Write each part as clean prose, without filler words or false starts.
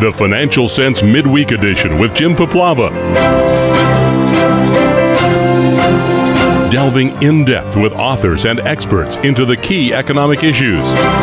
The Financial Sense Midweek Edition with Jim Poplava. Delving in depth with authors and experts into the key economic issues.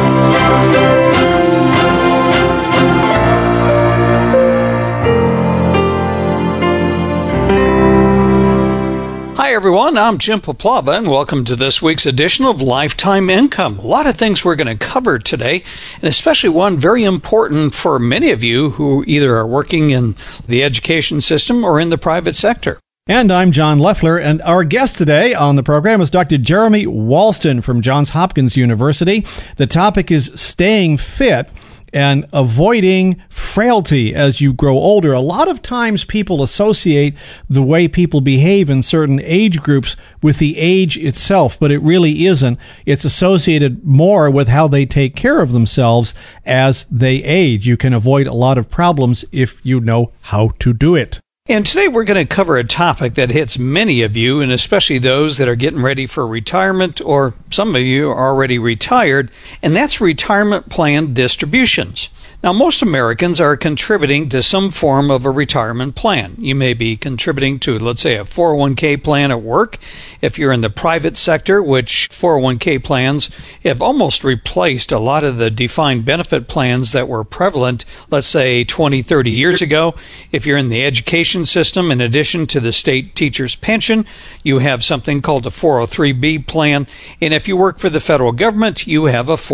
Hi everyone, I'm Jim Poplava and welcome to this week's edition of Lifetime Income. A lot of things we're going to cover today, and especially one very important for many of you who either are working in the education system or in the private sector. And I'm John Leffler, and our guest today on the program is Dr. Jeremy Walston from Johns Hopkins University. The topic is staying fit and avoiding frailty as you grow older. A lot of times people associate the way people behave in certain age groups with the age itself, but it really isn't. It's associated more with how they take care of themselves as they age. You can avoid a lot of problems if you know how to do it. And today we're going to cover a topic that hits many of you, and especially those that are getting ready for retirement, or some of you are already retired, and that's retirement plan distributions. Now, most Americans are contributing to some form of a retirement plan. You may be contributing to, let's say, a 401k plan at work. If you're in the private sector, which 401k plans have almost replaced a lot of the defined benefit plans that were prevalent, let's say, 20, 30 years ago. If you're in the education system, in addition to the state teacher's pension, you have something called a 403b plan. And if you work for the federal government, you have a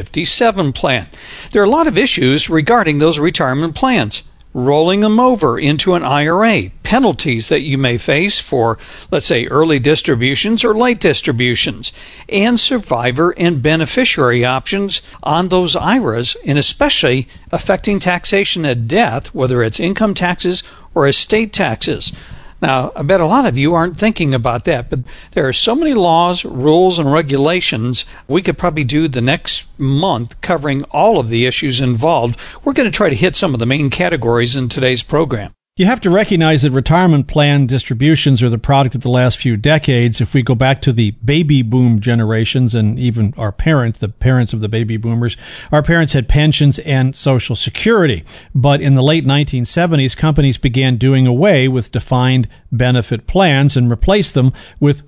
457 plan. There are a lot of issues regarding those retirement plans. Rolling them over into an IRA, penalties that you may face for, let's say, early distributions or late distributions, and survivor and beneficiary options on those IRAs, and especially affecting taxation at death, whether it's income taxes or estate taxes. Now, I bet a lot of you aren't thinking about that, but there are so many laws, rules, and regulations. We could probably do the next month covering all of the issues involved. We're going to try to hit some of the main categories in today's program. You have to recognize that retirement plan distributions are the product of the last few decades. If we go back to the baby boom generations and even our parents, the parents of the baby boomers, our parents had pensions and Social Security. But in the late 1970s, companies began doing away with defined benefit plans and replaced them with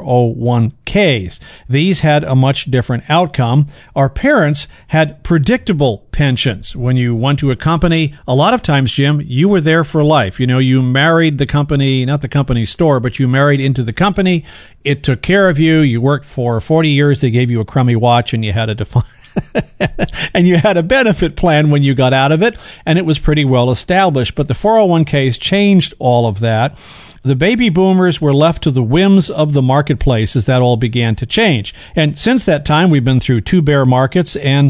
401ks. These had a much different outcome. Our parents had predictable pensions. When you went to a company, a lot of times, Jim, you were there for life. You know, you married the company, not the company store, but you married into the company. It took care of you. You worked for 40 years. They gave you a crummy watch and you had a defined and you had a benefit plan when you got out of it, and it was pretty well established. But the 401ks changed all of that. The baby boomers were left to the whims of the marketplace as that all began to change. And since that time, we've been through 2 bear markets and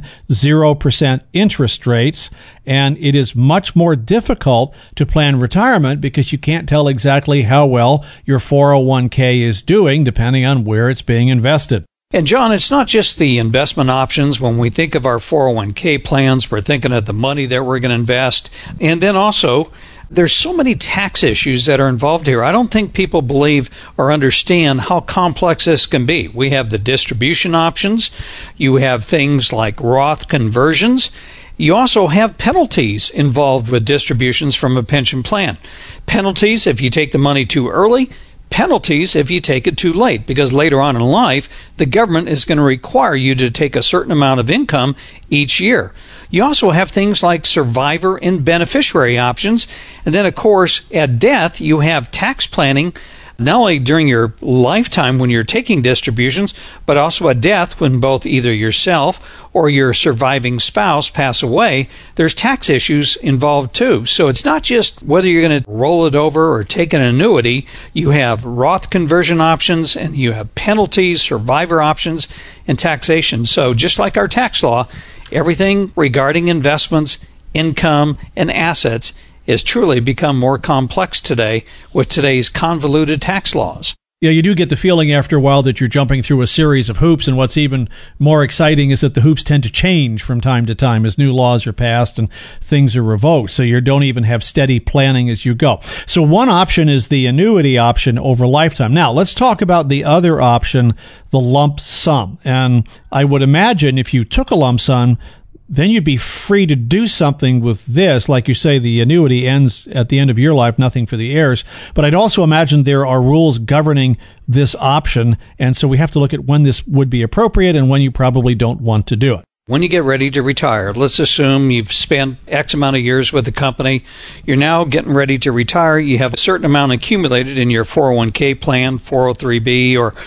0% interest rates. And it is much more difficult to plan retirement because you can't tell exactly how well your 401k is doing depending on where it's being invested. And John, it's not just the investment options. When we think of our 401k plans, we're thinking of the money that we're going to invest. And then also, there's so many tax issues that are involved here. I don't think people believe or understand how complex this can be. We have the distribution options. You have things like Roth conversions. You also have penalties involved with distributions from a pension plan. Penalties if you take the money too early. Penalties if you take it too late, because later on in life, the government is going to require you to take a certain amount of income each year. You also have things like survivor and beneficiary options. And then, of course, at death, you have tax planning, not only during your lifetime when you're taking distributions, but also at death when both either yourself or your surviving spouse pass away. There's tax issues involved too. So it's not just whether you're going to roll it over or take an annuity. You have Roth conversion options, and you have penalties, survivor options, and taxation. So just like our tax law, everything regarding investments, income, and assets has truly become more complex today with today's convoluted tax laws. Yeah, you do get the feeling after a while that you're jumping through a series of hoops, and what's even more exciting is that the hoops tend to change from time to time as new laws are passed and things are revoked, so you don't even have steady planning as you go. So one option is the annuity option over lifetime. Now, let's talk about the other option, the lump sum. And I would imagine if you took a lump sum, then you'd be free to do something with this. Like you say, the annuity ends at the end of your life, nothing for the heirs. But I'd also imagine there are rules governing this option, and so we have to look at when this would be appropriate and when you probably don't want to do it. When you get ready to retire, let's assume you've spent X amount of years with the company. You're now getting ready to retire. You have a certain amount accumulated in your 401k plan, 403b, or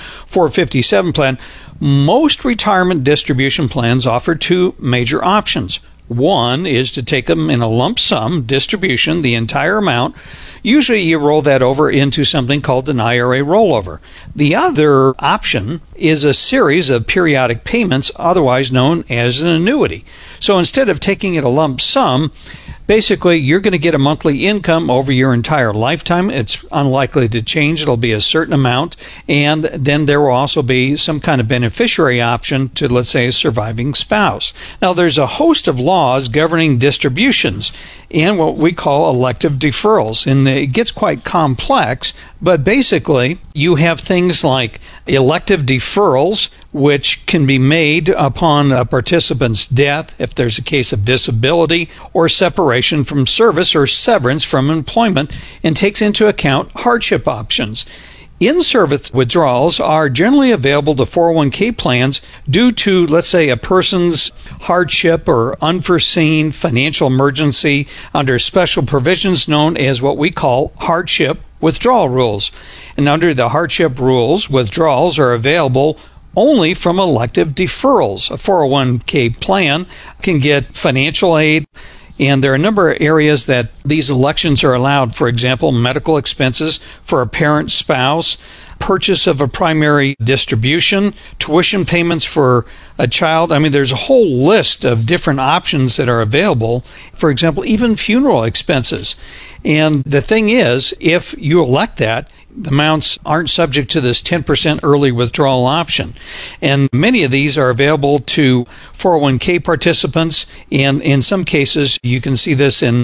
457 plan. Most retirement distribution plans offer two major options. One is to take them in a lump sum distribution, the entire amount. Usually you roll that over into something called an IRA rollover. The other option is a series of periodic payments, otherwise known as an annuity. So instead of taking it a lump sum, basically you're going to get a monthly income over your entire lifetime. It's unlikely to change. It'll be a certain amount. And then there will also be some kind of beneficiary option to, let's say, a surviving spouse. Now, there's a host of laws governing distributions and what we call elective deferrals. And it gets quite complex, but basically you have things like elective deferrals, which can be made upon a participant's death if there's a case of disability or separation from service or severance from employment, and takes into account hardship options. In-service withdrawals are generally available to 401k plans due to, let's say, a person's hardship or unforeseen financial emergency under special provisions known as what we call hardship withdrawal rules. And under the hardship rules, withdrawals are available only from elective deferrals. A 401k plan can get financial aid, and there are a number of areas that these elections are allowed. For example, medical expenses for a parent spouse, purchase of a primary distribution, tuition payments for a child. I mean, there's a whole list of different options that are available. For example, even funeral expenses. And the thing is, if you elect that, the amounts aren't subject to this 10% early withdrawal option. And many of these are available to 401k participants. And in some cases, you can see this in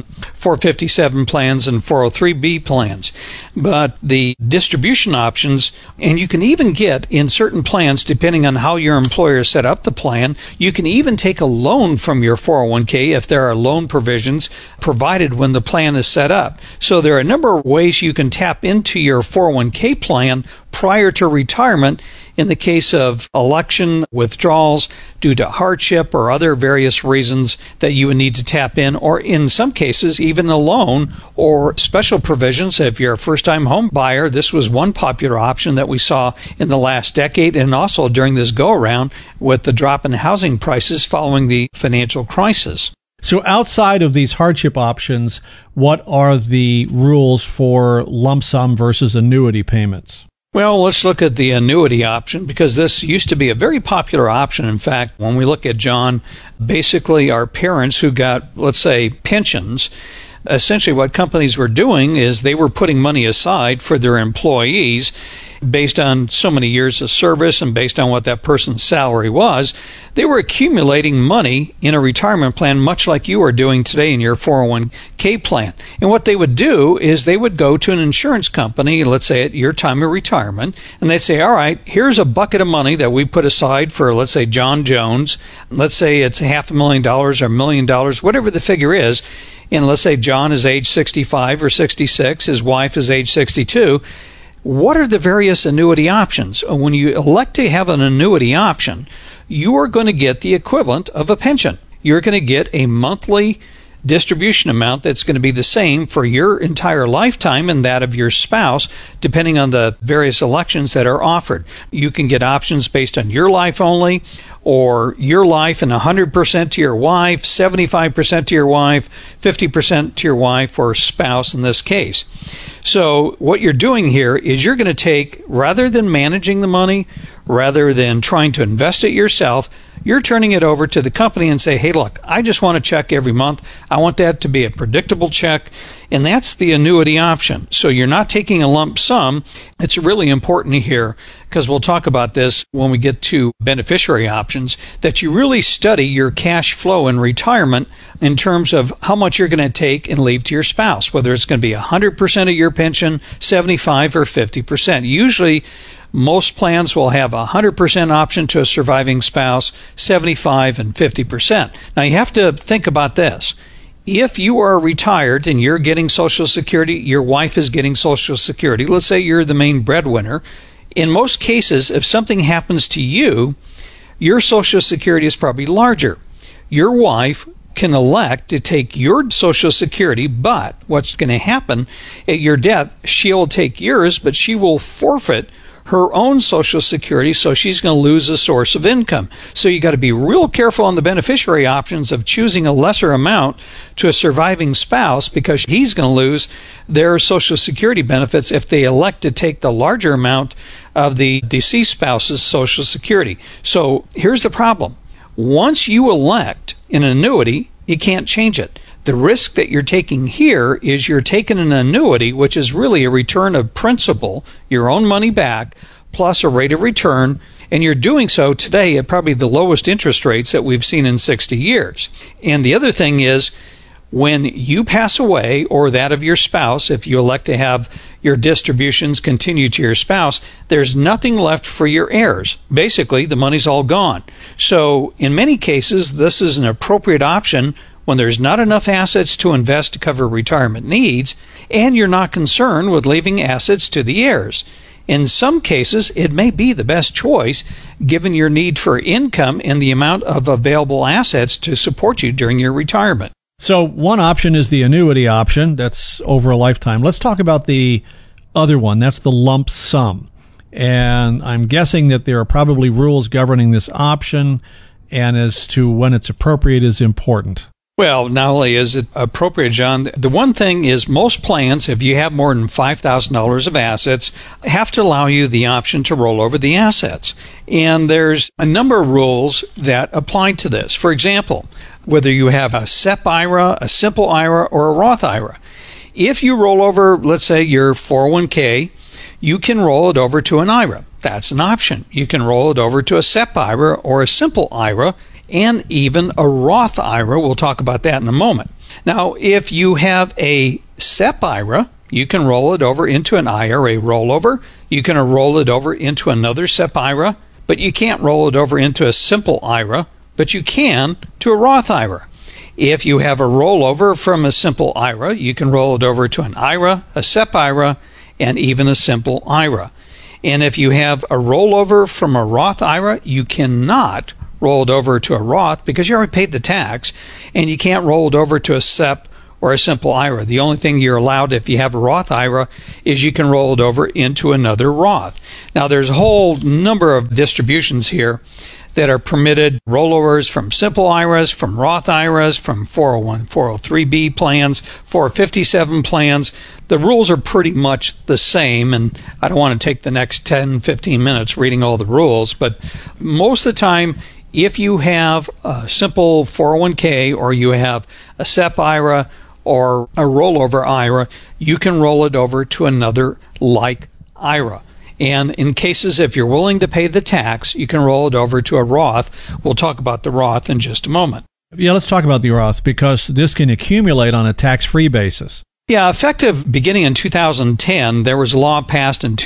457 plans and 403b plans. But the distribution options, and you can even get in certain plans, depending on how your employer set up the plan, you can even take a loan from your 401k if there are loan provisions provided when the plan is set up. So there are a number of ways you can tap into your 401k plan prior to retirement in the case of election withdrawals due to hardship or other various reasons that you would need to tap in, or in some cases even a loan or special provisions. If you're a first-time home buyer, this was one popular option that we saw in the last decade and also during this go-around with the drop in housing prices following the financial crisis. So outside of these hardship options, what are the rules for lump sum versus annuity payments? Well, let's look at the annuity option, because this used to be a very popular option. In fact, when we look at John, basically our parents who got, let's say, pensions, essentially what companies were doing is they were putting money aside for their employees based on so many years of service and based on what that person's salary was. They were accumulating money in a retirement plan, much like you are doing today in your 401k plan. And what they would do is they would go to an insurance company, let's say at your time of retirement, and they'd say, all right, here's a bucket of money that we put aside for, let's say, John Jones. Let's say it's $500,000 or $1 million, whatever the figure is. And let's say John is age 65 or 66, his wife is age 62. What are the various annuity options? When you elect to have an annuity option, you are going to get the equivalent of a pension. You're going to get a monthly distribution amount that's going to be the same for your entire lifetime and that of your spouse, depending on the various elections that are offered. You can get options based on your life only, or your life and 100% to your wife, 75% to your wife, 50% to your wife or spouse in this case. So what you're doing here is you're going to take, rather than managing the money, rather than trying to invest it yourself, you're turning it over to the company and say, hey, look, I just want a check every month. I want that to be a predictable check. And that's the annuity option. So you're not taking a lump sum. It's really important here, because we'll talk about this when we get to beneficiary options, that you really study your cash flow in retirement in terms of how much you're going to take and leave to your spouse, whether it's going to be 100% of your pension, 75 or 50%. Usually Most plans will have a 100% option to a surviving spouse, 75 and 50%. Now, you have to think about this. If you are retired and you're getting Social Security, your wife is getting Social Security, let's say you're the main breadwinner, in most cases, if something happens to you, your Social Security is probably larger. Your wife can elect to take your Social Security, but what's going to happen at your death, she'll take yours, but she will forfeit her own Social Security, so she's going to lose a source of income. So you got to be real careful on the beneficiary options of choosing a lesser amount to a surviving spouse, because he's going to lose their Social Security benefits if they elect to take the larger amount of the deceased spouse's Social Security. So here's the problem. Once you elect an annuity, you can't change it. The risk that you're taking here is you're taking an annuity, which is really a return of principal, your own money back, plus a rate of return, and you're doing so today at probably the lowest interest rates that we've seen in 60 years. And the other thing is, when you pass away, or that of your spouse, if you elect to have your distributions continue to your spouse, there's nothing left for your heirs. Basically, the money's all gone. So in many cases, this is an appropriate option when there's not enough assets to invest to cover retirement needs, and you're not concerned with leaving assets to the heirs. In some cases, it may be the best choice given your need for income and the amount of available assets to support you during your retirement. So one option is the annuity option. That's over a lifetime. Let's talk about the other one. That's the lump sum. And I'm guessing that there are probably rules governing this option, and as to when it's appropriate is important. Well, not only is it appropriate, John, the one thing is most plans, if you have more than $5,000 of assets, have to allow you the option to roll over the assets. And there's a number of rules that apply to this. For example, whether you have a SEP IRA, a simple IRA, or a Roth IRA. If you roll over, let's say, your 401k, you can roll it over to an IRA. That's an option. You can roll it over to a SEP IRA or a simple IRA, and even a Roth IRA. We'll talk about that in a moment. Now, if you have a SEP IRA, you can roll it over into an IRA rollover. You can roll it over into another SEP IRA, but you can't roll it over into a simple IRA, but you can to a Roth IRA. If you have a rollover from a simple IRA, you can roll it over to an IRA, a SEP IRA, and even a simple IRA. And if you have a rollover from a Roth IRA, you cannot roll it over to a Roth because you already paid the tax, and you can't roll it over to a SEP or a simple IRA. The only thing you're allowed if you have a Roth IRA is you can roll it over into another Roth. Now, there's a whole number of distributions here that are permitted, rollovers from simple IRAs, from Roth IRAs, from 401, 403B plans, 457 plans. The rules are pretty much the same, and I don't want to take the next 10, 15 minutes reading all the rules, but most of the time, if you have a simple 401k or you have a SEP IRA or a rollover IRA, you can roll it over to another like IRA. And in cases, if you're willing to pay the tax, you can roll it over to a Roth. We'll talk about the Roth in just a moment. Yeah, let's talk about the Roth, because this can accumulate on a tax-free basis. Yeah, effective beginning in 2010, there was a law passed in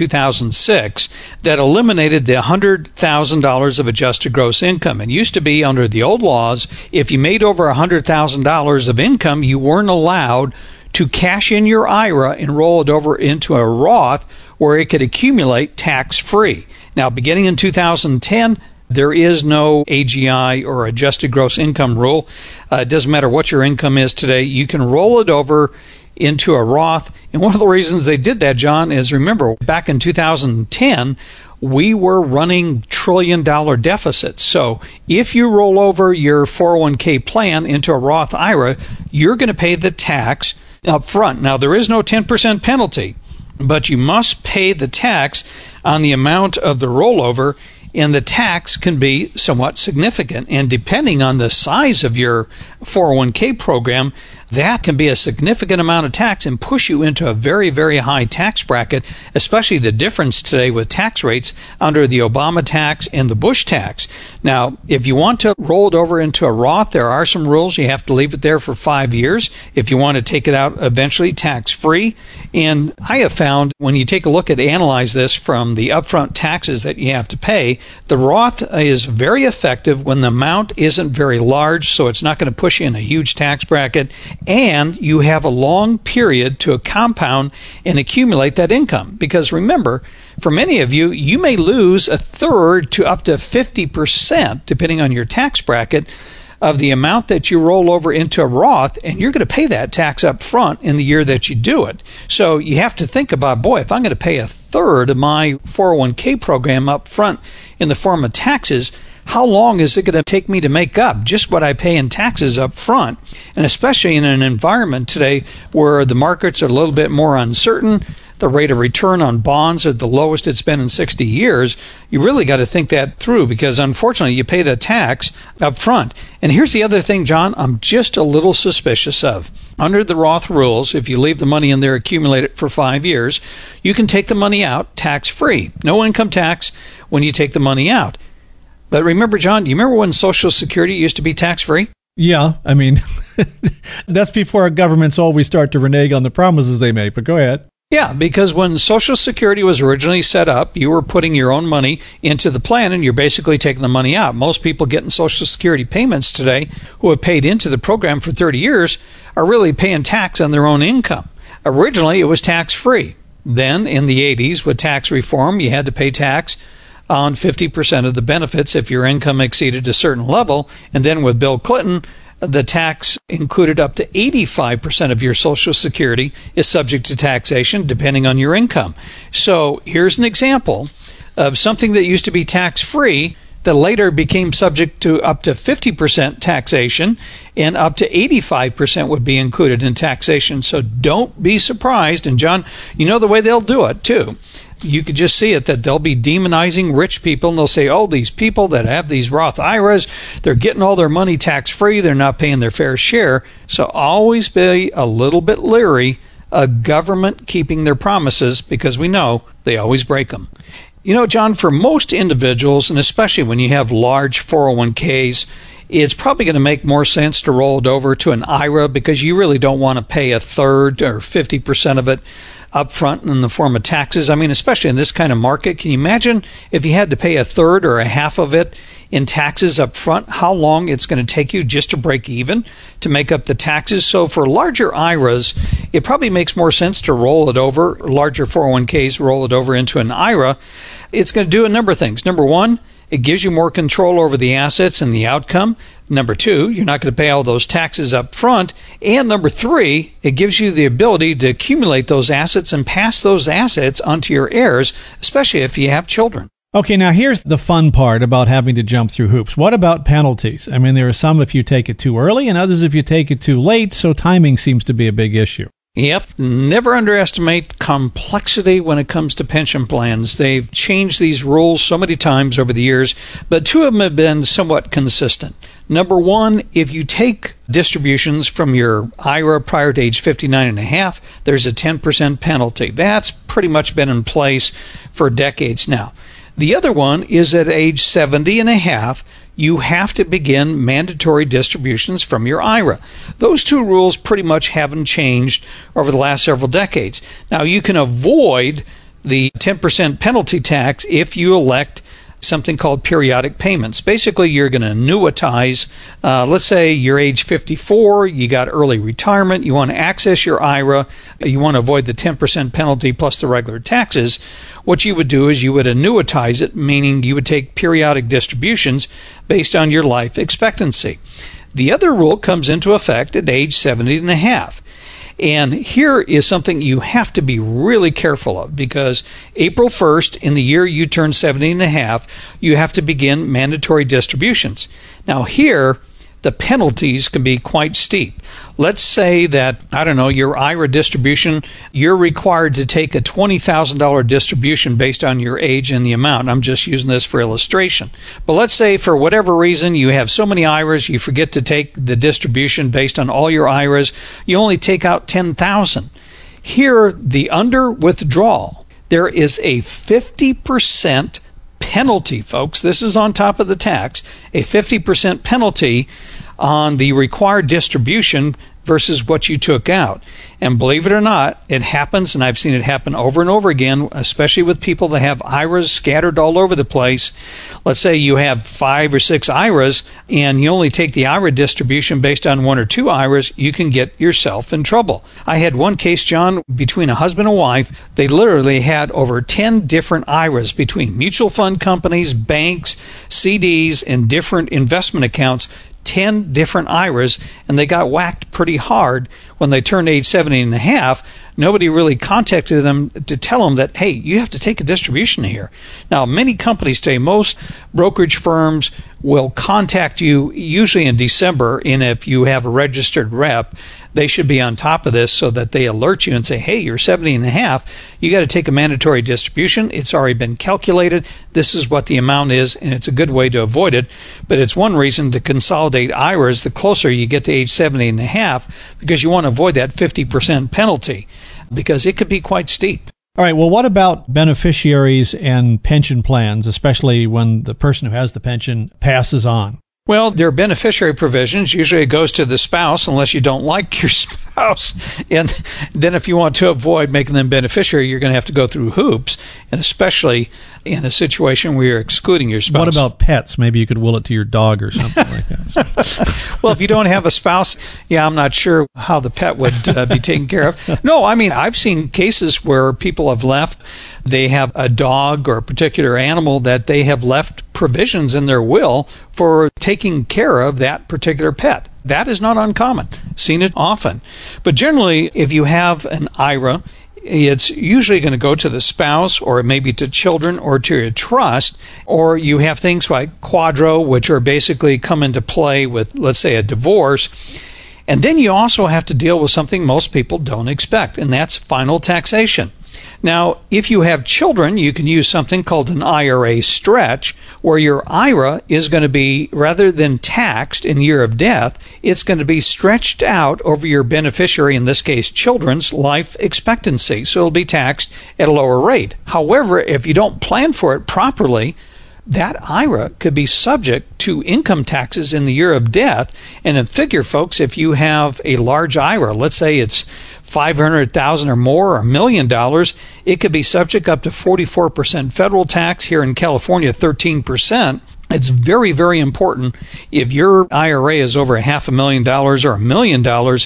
2006 that eliminated the $100,000 of adjusted gross income. It used to be under the old laws, if you made over $100,000 of income, you weren't allowed to cash in your IRA and roll it over into a Roth where it could accumulate tax-free. Now, beginning in 2010, there is no AGI or adjusted gross income rule. It doesn't matter what your income is today. You can roll it over into a Roth. And one of the reasons they did that, John, is remember, back in 2010, we were running trillion-dollar deficits. So if you roll over your 401k plan into a Roth IRA, you're going to pay the tax up front. Now, there is no 10% penalty, but you must pay the tax on the amount of the rollover, and the tax can be somewhat significant. And depending on the size of your 401k program, that can be a significant amount of tax and push you into a very, very high tax bracket, especially the difference today with tax rates under the Obama tax and the Bush tax. Now, if you want to roll it over into a Roth, there are some rules. You have to leave it there for 5 years if you want to take it out eventually tax-free. And I have found when you take a look at analyze this from the upfront taxes that you have to pay, the Roth is very effective when the amount isn't very large, so it's not going to push you in a huge tax bracket, and you have a long period to compound and accumulate that income. Because remember, for many of you, you may lose a third to up to 50%, depending on your tax bracket, of the amount that you roll over into a Roth, and you're going to pay that tax up front in the year that you do it. So you have to think about, boy, if I'm going to pay a third of my 401k program up front in the form of taxes, how long is it going to take me to make up just what I pay in taxes up front? And especially in an environment today where the markets are a little bit more uncertain, the rate of return on bonds are the lowest it's been in 60 years, you really got to think that through, because unfortunately you pay the tax up front. And here's the other thing, John, I'm just a little suspicious of. Under the Roth rules, if you leave the money in there, accumulate it for 5 years, you can take the money out tax-free. No income tax when you take the money out. But remember, John, do you remember when Social Security used to be tax-free? Yeah, I mean, that's before our governments always start to renege on the promises they make, but go ahead. Yeah, because when Social Security was originally set up, you were putting your own money into the plan and you're basically taking the money out. Most people getting Social Security payments today who have paid into the program for 30 years are really paying tax on their own income. Originally, it was tax-free. Then, in the 80s, with tax reform, you had to pay tax on 50% of the benefits if your income exceeded a certain level. And then with Bill Clinton, the tax included up to 85% of your Social Security is subject to taxation depending on your income. So here's an example of something that used to be tax-free that later became subject to up to 50% taxation, and up to 85% would be included in taxation. So don't be surprised. And John, you know the way they'll do it too. You could just see it, that they'll be demonizing rich people, and they'll say, oh, these people that have these Roth IRAs, they're getting all their money tax-free, they're not paying their fair share. So always be a little bit leery of government keeping their promises, because we know they always break them. You know, John, for most individuals, and especially when you have large 401ks, it's probably going to make more sense to roll it over to an IRA, because you really don't want to pay a third or 50% of it up front in the form of taxes. I mean, especially in this kind of market, can you imagine if you had to pay a third or a half of it in taxes up front, how long it's going to take you just to break even to make up the taxes? So for larger IRAs, it probably makes more sense to roll it over, larger 401ks, roll it over into an IRA. It's going to do a number of things. Number one, it gives you more control over the assets and the outcome. Number two, you're not going to pay all those taxes up front. And number three, it gives you the ability to accumulate those assets and pass those assets onto your heirs, especially if you have children. Okay, now here's the fun part about having to jump through hoops. What about penalties? I mean, there are some if you take it too early and others if you take it too late, so timing seems to be a big issue. Yep. Never underestimate complexity when it comes to pension plans. They've changed these rules so many times over the years, but two of them have been somewhat consistent. Number one, if you take distributions from your IRA prior to age 59 and a half, there's a 10% penalty. That's pretty much been in place for decades now. The other one is at age 70 and a half, you have to begin mandatory distributions from your IRA. Those two rules pretty much haven't changed over the last several decades. Now, you can avoid the 10% penalty tax if you elect something called periodic payments. Basically, you're going to annuitize. Let's say you're age 54, you got early retirement, you want to access your IRA, you want to avoid the 10% penalty plus the regular taxes. What you would do is you would annuitize it, meaning you would take periodic distributions based on your life expectancy. The other rule comes into effect at age 70 and a half. And here is something you have to be really careful of, because April 1st, in the year you turn 70 and a half, you have to begin mandatory distributions. Now here, the penalties can be quite steep. Let's say that, I don't know, your IRA distribution, you're required to take a $20,000 distribution based on your age and the amount. I'm just using this for illustration. But let's say for whatever reason you have so many IRAs, you forget to take the distribution based on all your IRAs. You only take out $10,000. Here, the under withdrawal, there is a 50% penalty, folks. This is on top of the tax, a 50% penalty on the required distribution versus what you took out. And believe it or not, it happens, and I've seen it happen over and over again, especially with people that have IRAs scattered all over the place. Let's say you have 5 or 6 IRAs, and you only take the IRA distribution based on 1 or 2 IRAs, you can get yourself in trouble. I had one case, John, between a husband and wife. They literally had over 10 different IRAs between mutual fund companies, banks, CDs, and different investment accounts. 10 different IRAs, and they got whacked pretty hard when they turned age 70 and a half. Nobody really contacted them to tell them that, hey, you have to take a distribution here. Now, many companies today, most brokerage firms will contact you usually in December, and if you have a registered rep, they should be on top of this so that they alert you and say, hey, you're 70 and a half, you got to take a mandatory distribution. It's already been calculated. This is what the amount is, and it's a good way to avoid it. But it's one reason to consolidate IRAs the closer you get to age 70 and a half, because you want to avoid that 50% penalty, because it could be quite steep. All right, well, what about beneficiaries and pension plans, especially when the person who has the pension passes on? Well, there are beneficiary provisions. Usually it goes to the spouse unless you don't like your spouse. And then if you want to avoid making them beneficiary, you're going to have to go through hoops, and especially in a situation where you're excluding your spouse. What about pets? Maybe you could will it to your dog or something like that. Well, if you don't have a spouse, I'm not sure how the pet would be taken care of. No, I mean, I've seen cases where people have left. They have a dog or a particular animal that they have left provisions in their will for taking care of that particular pet. That is not uncommon. Seen it often. But generally, if you have an IRA, it's usually going to go to the spouse, or maybe to children, or to a trust, or you have things like quadro, which are basically come into play with, let's say, a divorce. And then you also have to deal with something most people don't expect, and that's final taxation. Now, if you have children, you can use something called an IRA stretch, where your IRA is going to be, rather than taxed in year of death, it's going to be stretched out over your beneficiary, in this case children's, life expectancy. So it'll be taxed at a lower rate. However, if you don't plan for it properly, that IRA could be subject to income taxes in the year of death. And in figure, folks, if you have a large IRA, let's say it's $500,000 or more, or $1 million, it could be subject up to 44% federal tax. Here in California, 13%. It's very, very important, if your IRA is over $500,000 or $1 million,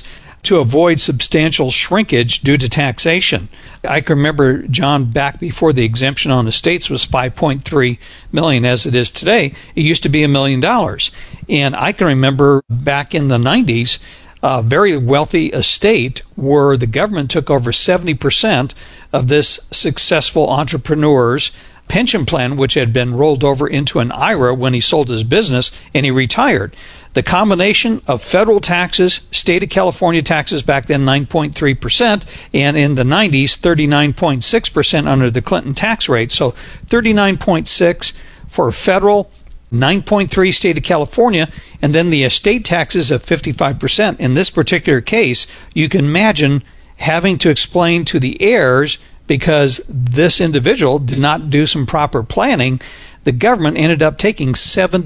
to avoid substantial shrinkage due to taxation. I can remember, John, back before the exemption on estates was $5.3 million as it is today. It used to be $1 million. And I can remember back in the 90s, a very wealthy estate where the government took over 70% of this successful entrepreneur's pension plan, which had been rolled over into an IRA when he sold his business and he retired. The combination of federal taxes, state of California taxes back then 9.3%, and in the 90s 39.6% under the Clinton tax rate. So 39.6 for federal, 9.3 state of California, and then the estate taxes of 55%. In this particular case, you can imagine having to explain to the heirs, because this individual did not do some proper planning, the government ended up taking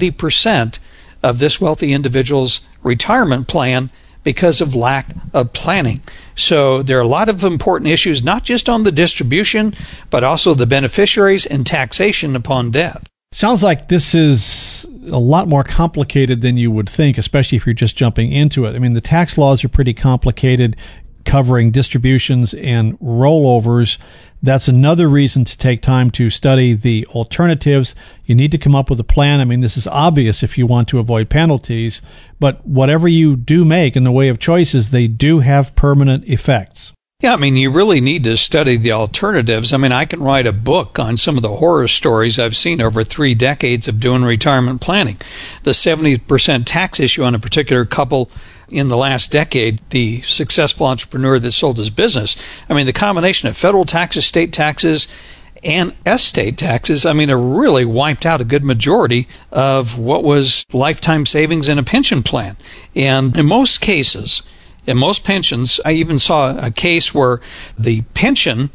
70% of this wealthy individual's retirement plan because of lack of planning. So there are a lot of important issues, not just on the distribution, but also the beneficiaries and taxation upon death. Sounds like this is a lot more complicated than you would think, especially if you're just jumping into it. I mean, the tax laws are pretty complicated, covering distributions and rollovers. That's another reason to take time to study the alternatives. You need to come up with a plan. I mean, this is obvious if you want to avoid penalties, but whatever you do make in the way of choices, they do have permanent effects. Yeah, I mean, you really need to study the alternatives. I mean, I can write a book on some of the horror stories I've seen over 3 decades of doing retirement planning. The 70% tax issue on a particular couple in the last decade, the successful entrepreneur that sold his business. I mean, the combination of federal taxes, state taxes, and estate taxes, I mean, it really wiped out a good majority of what was lifetime savings in a pension plan. And in most cases, in most pensions, I even saw a case where the pension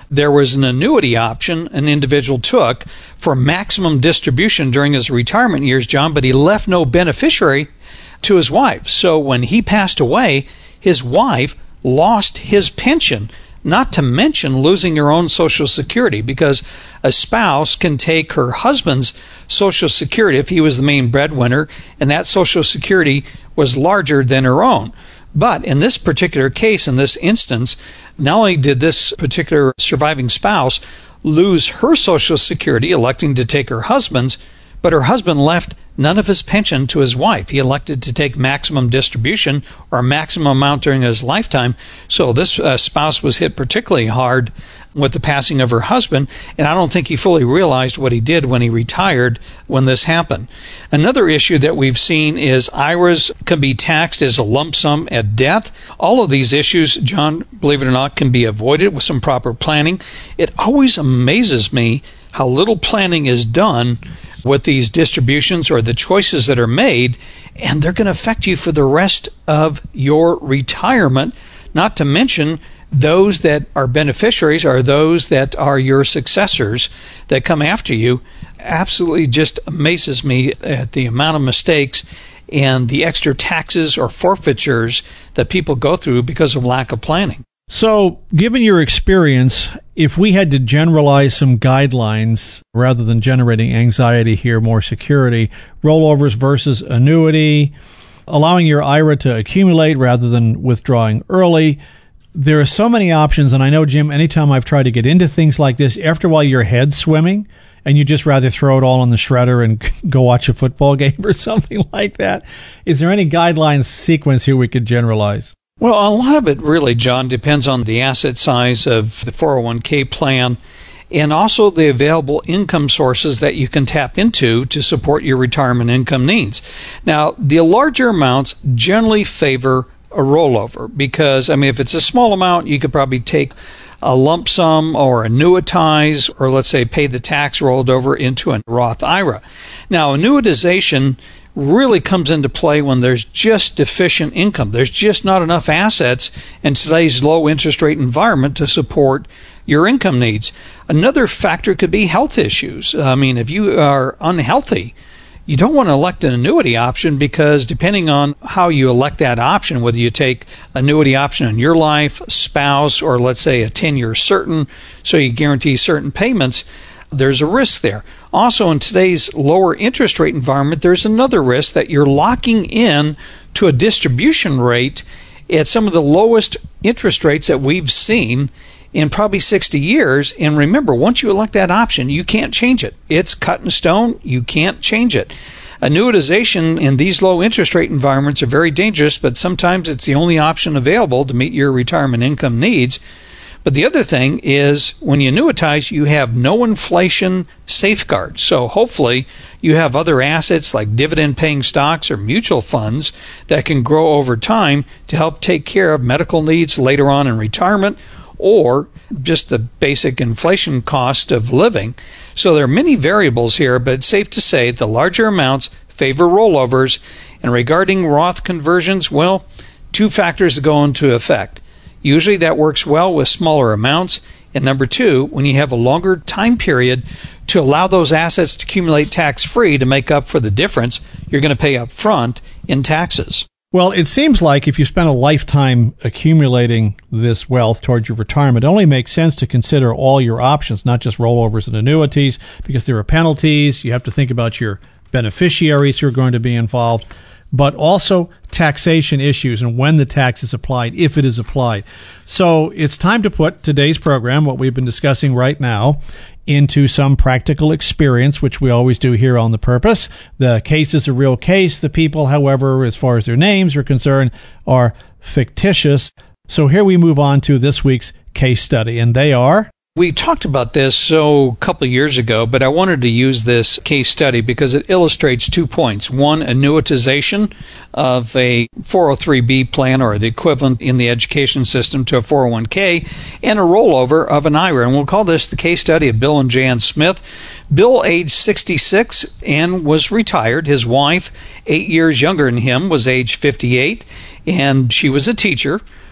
there was an annuity option an individual took for maximum distribution during his retirement years, John, but he left no beneficiary to his wife. So when he passed away, his wife lost his pension, not to mention losing her own Social Security, because a spouse can take her husband's Social Security if he was the main breadwinner, and that Social Security was larger than her own. But in this particular case, in this instance, not only did this particular surviving spouse lose her Social Security, electing to take her husband's, but her husband left none of his pension to his wife. He elected to take maximum distribution, or a maximum amount during his lifetime. So this spouse was hit particularly hard with the passing of her husband, and I don't think he fully realized what he did when he retired when this happened. Another issue that we've seen is IRAs can be taxed as a lump sum at death. All of these issues, John, believe it or not, can be avoided with some proper planning. It always amazes me how little planning is done with these distributions or the choices that are made, and they're going to affect you for the rest of your retirement, not to mention those that are beneficiaries are those that are your successors that come after you. Absolutely just amazes me at the amount of mistakes and the extra taxes or forfeitures that people go through because of lack of planning. So, given your experience, if we had to generalize some guidelines rather than generating anxiety here, more security, rollovers versus annuity, allowing your IRA to accumulate rather than withdrawing early, there are so many options. And I know, Jim, anytime I've tried to get into things like this, after a while your head's swimming and you just rather throw it all in the shredder and go watch a football game or something like that. Is there any guidelines sequence here we could generalize? Well, a lot of it really, John, depends on the asset size of the 401k plan and also the available income sources that you can tap into to support your retirement income needs. Now, the larger amounts generally favor a rollover because, if it's a small amount, you could probably take a lump sum or annuitize, or let's say pay the tax rolled over into a Roth IRA. Now, annuitization really comes into play when there's just deficient income. There's just not enough assets in today's low interest rate environment to support your income needs. Another factor could be health issues. If you are unhealthy, you don't want to elect an annuity option because depending on how you elect that option, whether you take annuity option on your life, spouse, or let's say a 10-year certain, so you guarantee certain payments, there's a risk there. Also, in today's lower interest rate environment, there's another risk that you're locking in to a distribution rate at some of the lowest interest rates that we've seen in probably 60 years. And remember, once you elect that option, you can't change it. It's cut in stone. You can't change it. Annuitization in these low interest rate environments are very dangerous, but sometimes it's the only option available to meet your retirement income needs. But the other thing is when you annuitize, you have no inflation safeguards. So hopefully you have other assets like dividend-paying stocks or mutual funds that can grow over time to help take care of medical needs later on in retirement or just the basic inflation cost of living. So there are many variables here, but it's safe to say the larger amounts favor rollovers. And regarding Roth conversions, well, two factors go into effect. Usually that works well with smaller amounts. And number two, when you have a longer time period to allow those assets to accumulate tax-free to make up for the difference, you're going to pay up front in taxes. Well, it seems like if you spend a lifetime accumulating this wealth towards your retirement, it only makes sense to consider all your options, not just rollovers and annuities, because there are penalties. You have to think about your beneficiaries who are going to be involved, but also taxation issues and when the tax is applied, if it is applied. So it's time to put today's program, what we've been discussing right now, into some practical experience, which we always do here on The Purpose. The case is a real case. The people, however, as far as their names are concerned, are fictitious. So here we move on to this week's case study, and they are... We talked about this a couple of years ago, but I wanted to use this case study because it illustrates 2 points. One, annuitization of a 403B plan or the equivalent in the education system to a 401k, and a rollover of an IRA. And we'll call this the case study of Bill and Jan Smith. Bill, age 66, and was retired. His wife, 8 years younger than him, was age 58, and she was a teacher.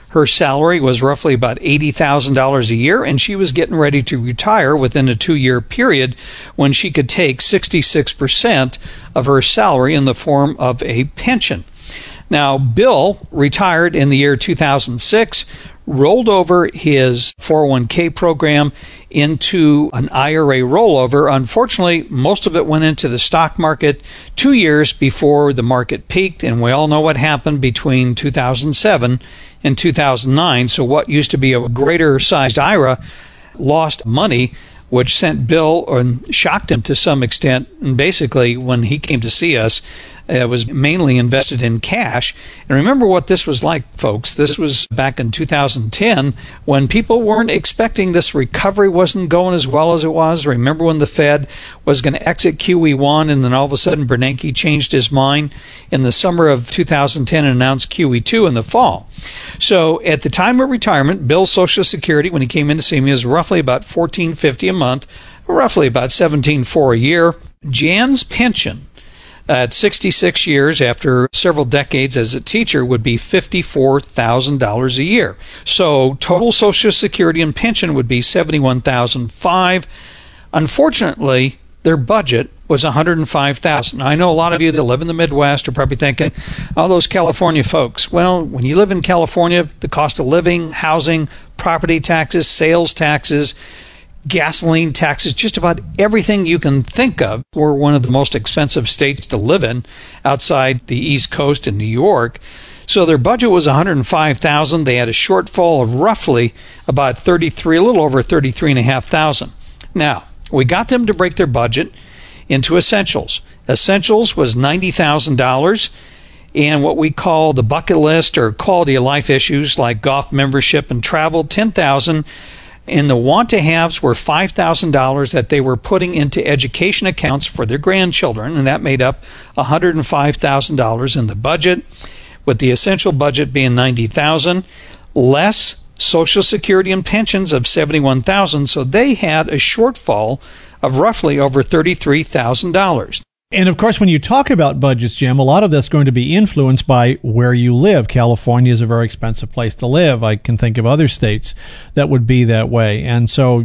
Her salary was roughly about $80,000 a year, and she was getting ready to retire within a 2-year period when she could take 66% of her salary in the form of a pension. Now, Bill retired in the year 2006, rolled over his 401k program into an IRA rollover. Unfortunately, most of it went into the stock market 2 years before the market peaked, and we all know what happened between 2007 and 2009. So what used to be a greater sized IRA lost money, which sent Bill and shocked him to some extent. And basically, when he came to see us, it was mainly invested in cash. And remember what this was like, folks. This was back in 2010 when people weren't expecting this recovery wasn't going as well as it was. Remember when the Fed was going to exit QE1 and then all of a sudden Bernanke changed his mind in the summer of 2010 and announced QE2 in the fall. So at the time of retirement, Bill's Social Security, when he came in to see me, was roughly about $1,450 a month, roughly about $17,400 a year. Jan's pension at 66 years after several decades as a teacher would be $54,000 a year. So total Social Security and pension would be $71,500. Unfortunately, their budget was $105,000. I know a lot of you that live in the Midwest are probably thinking, oh, those California folks. Well, when you live in California, the cost of living, housing, property taxes, sales taxes, gasoline taxes, just about everything you can think of. We're one of the most expensive states to live in outside the East Coast in New York. So their budget was $105,000. They had a shortfall of roughly about a little over $33,500. Now, we got them to break their budget into essentials. Essentials was $90,000, and what we call the bucket list or quality of life issues like golf membership and travel, $10,000. And the want-to-haves were $5,000 that they were putting into education accounts for their grandchildren, and that made up $105,000 in the budget, with the essential budget being $90,000, less Social Security and pensions of $71,000, so they had a shortfall of roughly over $33,000. And of course, when you talk about budgets, Jim, a lot of that's going to be influenced by where you live. California is a very expensive place to live. I can think of other states that would be that way. And so,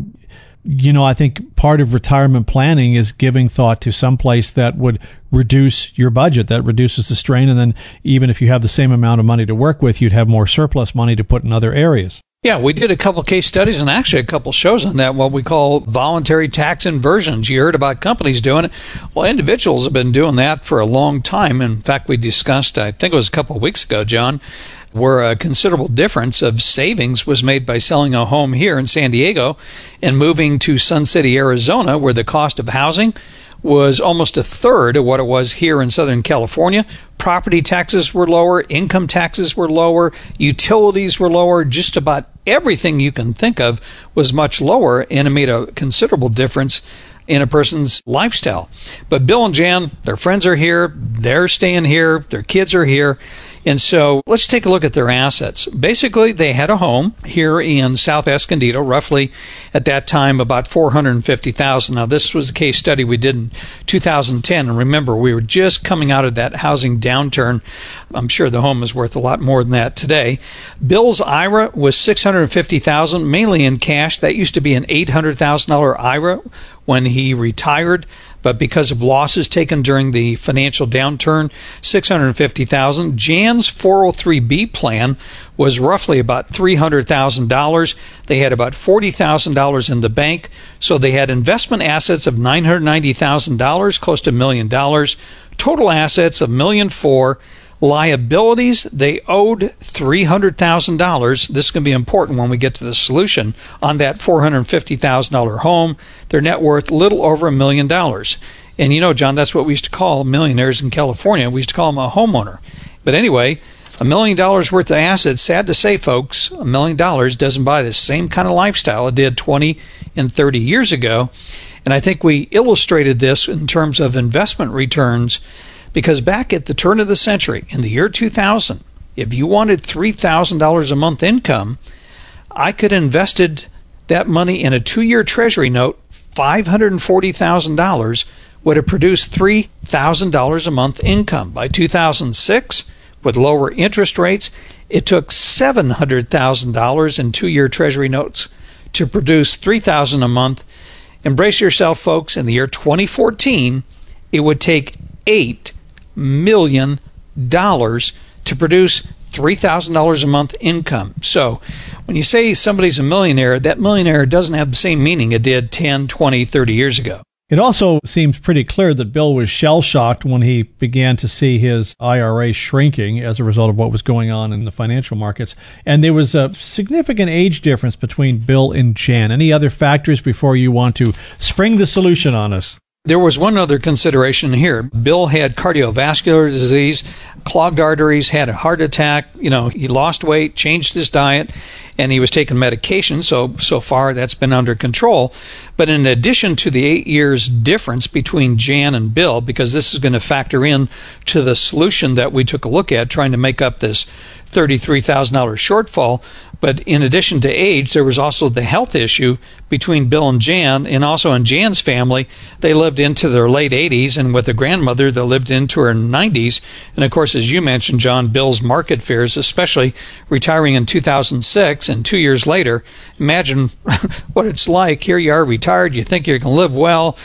I think part of retirement planning is giving thought to some place that would reduce your budget, that reduces the strain. And then even if you have the same amount of money to work with, you'd have more surplus money to put in other areas. Yeah, we did a couple case studies and actually a couple shows on that, what we call voluntary tax inversions. You heard about companies doing it. Well, individuals have been doing that for a long time. In fact, we discussed, I think it was a couple of weeks ago, John, where a considerable difference of savings was made by selling a home here in San Diego and moving to Sun City, Arizona, where the cost of housing was almost a third of what it was here in Southern California. Property taxes were lower, income taxes were lower, utilities were lower, just about everything you can think of was much lower, and it made a considerable difference in a person's lifestyle. But Bill and Jan, their friends are here, they're staying here, their kids are here. And so let's take a look at their assets. Basically, they had a home here in South Escondido, roughly at that time about $450,000. Now, this was a case study we did in 2010. And remember, we were just coming out of that housing downturn. I'm sure the home is worth a lot more than that today. Bill's IRA was $650,000, mainly in cash. That used to be an $800,000 IRA when he retired. But because of losses taken during the financial downturn, $650,000. Jan's 403B plan was roughly about $300,000. They had about $40,000 in the bank, so they had investment assets of $990,000, close to $1 million. Total assets of $1.4 million. Liabilities, they owed $300,000. This is going to be important when we get to the solution on that $450,000 home. Their net worth, little over $1 million. And John, that's what we used to call millionaires in California. We used to call them a homeowner. But anyway, $1 million worth of assets. Sad to say, folks, $1 million doesn't buy the same kind of lifestyle it did 20 and 30 years ago. And I think we illustrated this in terms of investment returns, because back at the turn of the century, in the year 2000, if you wanted $3,000 a month income, I could have invested that money in a 2-year Treasury note. $540,000 would have produced $3,000 a month income. By 2006, with lower interest rates. It took $700,000 in 2-year Treasury notes to produce $3,000 a month. Embrace yourself, folks. In the year 2014, it would take $8 million to produce $3,000 a month income. So when you say somebody's a millionaire, that millionaire doesn't have the same meaning it did 10, 20, 30 years ago. It also seems pretty clear that Bill was shell-shocked when he began to see his IRA shrinking as a result of what was going on in the financial markets. And there was a significant age difference between Bill and Jan. Any other factors before you want to spring the solution on us? There was one other consideration here. Bill had cardiovascular disease, clogged arteries, had a heart attack. He lost weight, changed his diet, and he was taking medication. So far, that's been under control. But in addition to the 8 years difference between Jan and Bill, because this is going to factor in to the solution that we took a look at, trying to make up this $33,000 shortfall. But in addition to age, there was also the health issue between Bill and Jan, and also in Jan's family. They lived into their late 80s, and with a grandmother that lived into her 90s. And of course, as you mentioned, John, Bill's market fears, especially retiring in 2006 and 2 years later. Imagine what it's like. Here you are retired, you think you're going to live well,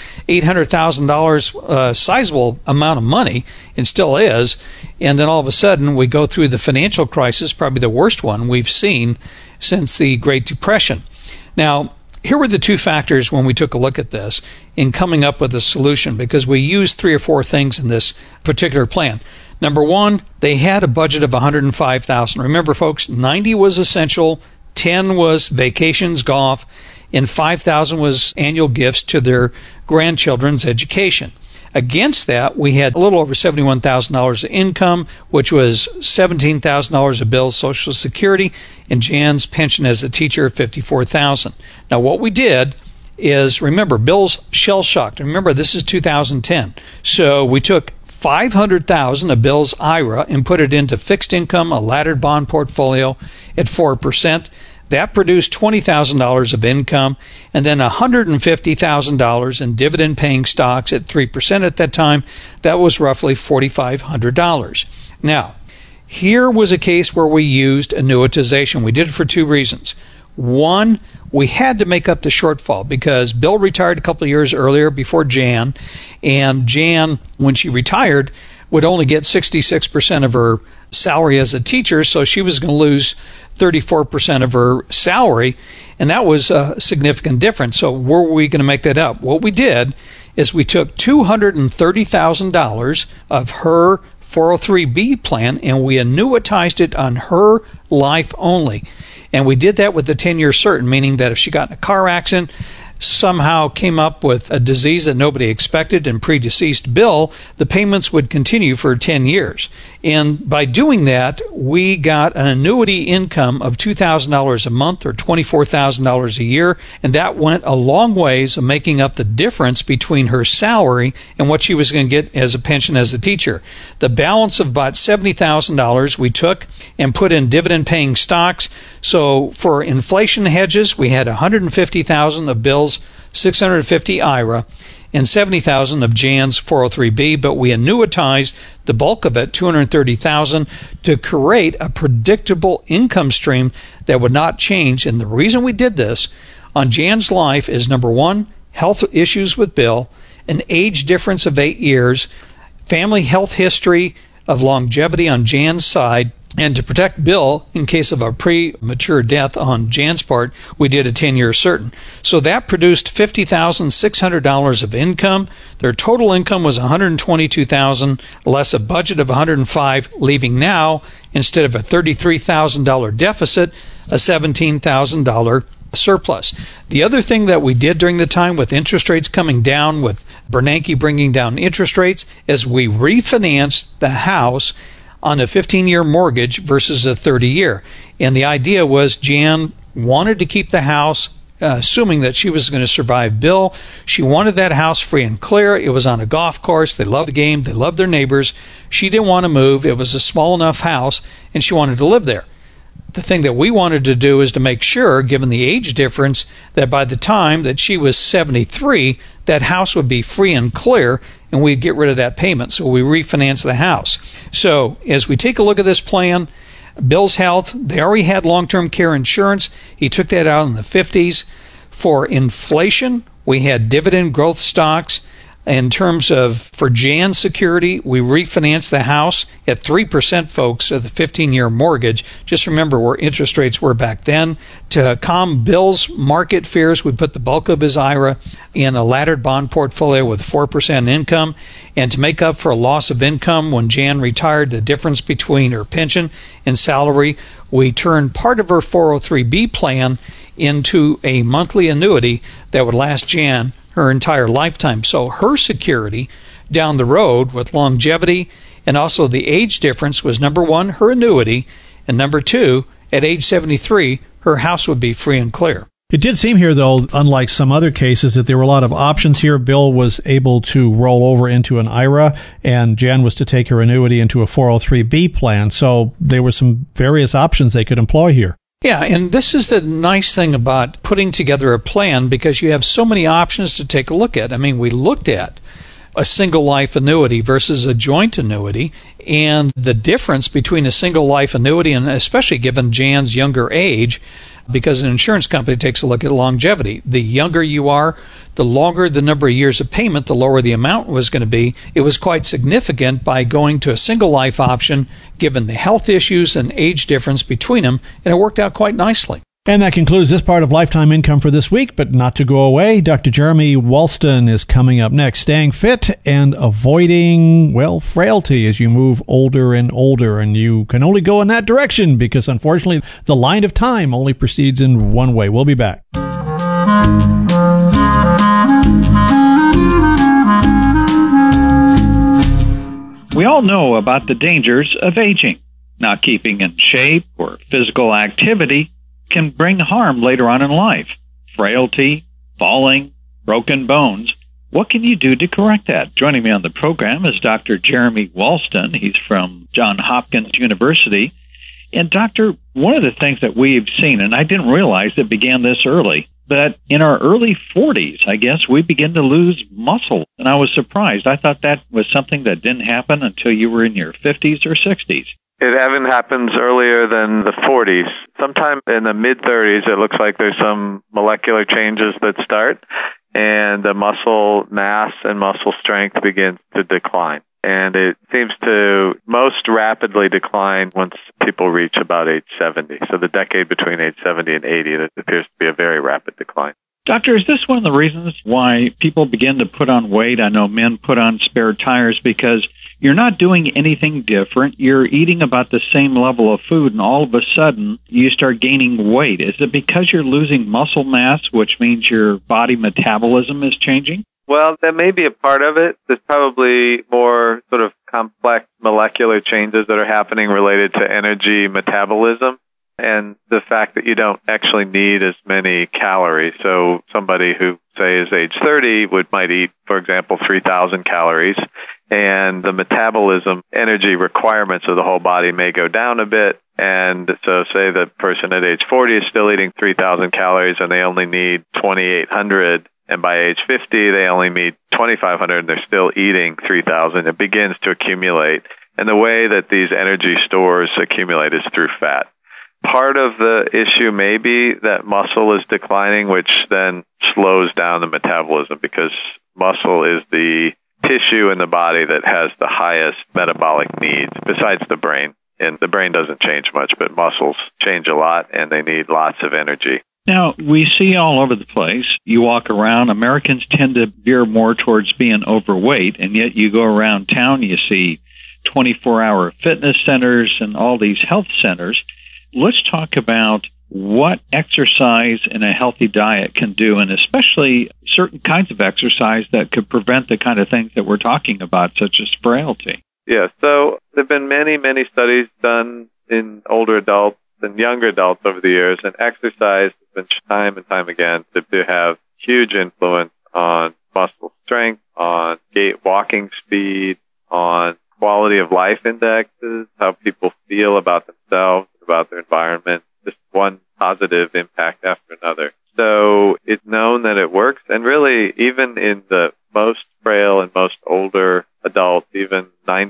$800,000, sizable amount of money, and still is. And then all of a sudden, we go through the financial crisis, probably the worst one we've seen since the Great Depression. Now, here were the two factors when we took a look at this in coming up with a solution, because we used 3 or 4 things in this particular plan. Number one, they had a budget of $105,000. Remember, folks, 90 was essential, 10 was vacations, golf, and $5,000 was annual gifts to their grandchildren's education. Against that, we had a little over $71,000 of income, which was $17,000 of Bill's Social Security, and Jan's pension as a teacher of $54,000. Now, what we did is, remember, Bill's shell-shocked. Remember, this is 2010. So we took $500,000 of Bill's IRA and put it into fixed income, a laddered bond portfolio at 4%. That produced $20,000 of income, and then $150,000 in dividend-paying stocks at 3% at that time. That was roughly $4,500. Now, here was a case where we used annuitization. We did it for 2 reasons. One, we had to make up the shortfall because Bill retired a couple of years earlier before Jan, and Jan, when she retired, would only get 66% of her salary as a teacher, so she was going to lose 34% of her salary, and that was a significant difference. So were we going to make that up? What we did is we took $230,000 of her 403B plan and we annuitized it on her life only. And we did that with the 10-year certain, meaning that if she got in a car accident, somehow came up with a disease that nobody expected and predeceased Bill, the payments would continue for 10 years. And by doing that, we got an annuity income of $2,000 a month or $24,000 a year, and that went a long ways of making up the difference between her salary and what she was going to get as a pension as a teacher. The balance of about $70,000 we took and put in dividend-paying stocks. So for inflation hedges, we had $150,000 of Bill's $650 IRA and $70,000 of Jan's 403B, but we annuitized the bulk of it, $230,000, to create a predictable income stream that would not change. And the reason we did this on Jan's life is, number one, health issues with Bill, an age difference of 8 years, family health history of longevity on Jan's side, and to protect Bill in case of a premature death on Jan's part, we did a 10-year certain. So that produced $50,600 of income. Their total income was $122,000, less a budget of $105,000, leaving now, instead of a $33,000 deficit, a $17,000 surplus. The other thing that we did during the time with interest rates coming down, with Bernanke bringing down interest rates, is we refinanced the house on a 15-year mortgage versus a 30-year. And the idea was Jan wanted to keep the house, assuming that she was going to survive Bill. She wanted that house free and clear. It was on a golf course. They loved the game. They loved their neighbors. She didn't want to move. It was a small enough house, and she wanted to live there. The thing that we wanted to do is to make sure, given the age difference, that by the time that she was 73, that house would be free and clear, and we'd get rid of that payment. So we refinanced the house. So as we take a look at this plan, Bill's health, they already had long-term care insurance. He took that out in the 50s. For inflation, we had dividend growth stocks. In terms of, for Jan's security, we refinanced the house at 3%, folks, of the 15-year mortgage. Just remember where interest rates were back then. To calm Bill's market fears, we put the bulk of his IRA in a laddered bond portfolio with 4% income. And to make up for a loss of income when Jan retired, the difference between her pension and salary, we turned part of her 403B plan into a monthly annuity that would last Jan her entire lifetime. So her security down the road with longevity and also the age difference was, number one, her annuity, and number two, at age 73, her house would be free and clear. It did seem here, though, unlike some other cases, that there were a lot of options here. Bill was able to roll over into an IRA, and Jan was to take her annuity into a 403B plan. So there were some various options they could employ here. Yeah, and this is the nice thing about putting together a plan, because you have so many options to take a look at. I mean, we looked at a single life annuity versus a joint annuity, and the difference between a single life annuity, and especially given Jan's younger age, because an insurance company takes a look at longevity. The younger you are, the longer the number of years of payment, the lower the amount was going to be. It was quite significant by going to a single life option, given the health issues and age difference between them, and it worked out quite nicely. And that concludes this part of Lifetime Income for this week, but not to go away. Dr. Jeremy Walston is coming up next. Staying fit and avoiding, well, frailty as you move older and older. And you can only go in that direction because, unfortunately, the line of time only proceeds in one way. We'll be back. We all know about the dangers of aging. Not keeping in shape or physical activity can bring harm later on in life. Frailty, falling, broken bones. What can you do to correct that? Joining me on the program is Dr. Jeremy Walston. He's from Johns Hopkins University. And doctor, one of the things that we've seen, and I didn't realize it began this early, but in our early 40s, I guess, we begin to lose muscle. And I was surprised. I thought that was something that didn't happen until you were in your 50s or 60s. It even happens earlier than the 40s. Sometime in the mid-30s, it looks like there's some molecular changes that start, and the muscle mass and muscle strength begins to decline. And it seems to most rapidly decline once people reach about age 70. So the decade between age 70 and 80, it appears to be a very rapid decline. Doctor, is this one of the reasons why people begin to put on weight? I know men put on spare tires because you're not doing anything different. You're eating about the same level of food, and all of a sudden, you start gaining weight. Is it because you're losing muscle mass, which means your body metabolism is changing? Well, that may be a part of it. There's probably more sort of complex molecular changes that are happening related to energy metabolism and the fact that you don't actually need as many calories. So somebody who, say, is age 30 might eat, for example, 3,000 calories, and the metabolism energy requirements of the whole body may go down a bit. And so say the person at age 40 is still eating 3,000 calories and they only need 2,800, and by age 50 they only need 2,500 and they're still eating 3,000. It begins to accumulate. And the way that these energy stores accumulate is through fat. Part of the issue may be that muscle is declining, which then slows down the metabolism, because muscle is the tissue in the body that has the highest metabolic needs besides the brain. And the brain doesn't change much, but muscles change a lot and they need lots of energy. Now, we see all over the place, you walk around, Americans tend to veer more towards being overweight, and yet you go around town, you see 24-hour fitness centers and all these health centers. Let's talk about what exercise and a healthy diet can do, and especially certain kinds of exercise that could prevent the kind of things that we're talking about, such as frailty. Yeah, so there have been many, many studies done in older adults and younger adults over the years, and exercise has been time and time again to have huge influence on muscle strength, on gait walking speed, on quality of life indexes, how people feel about themselves, about their environment, just one positive impact after another. So it's known that it works, and really even in the most frail and most older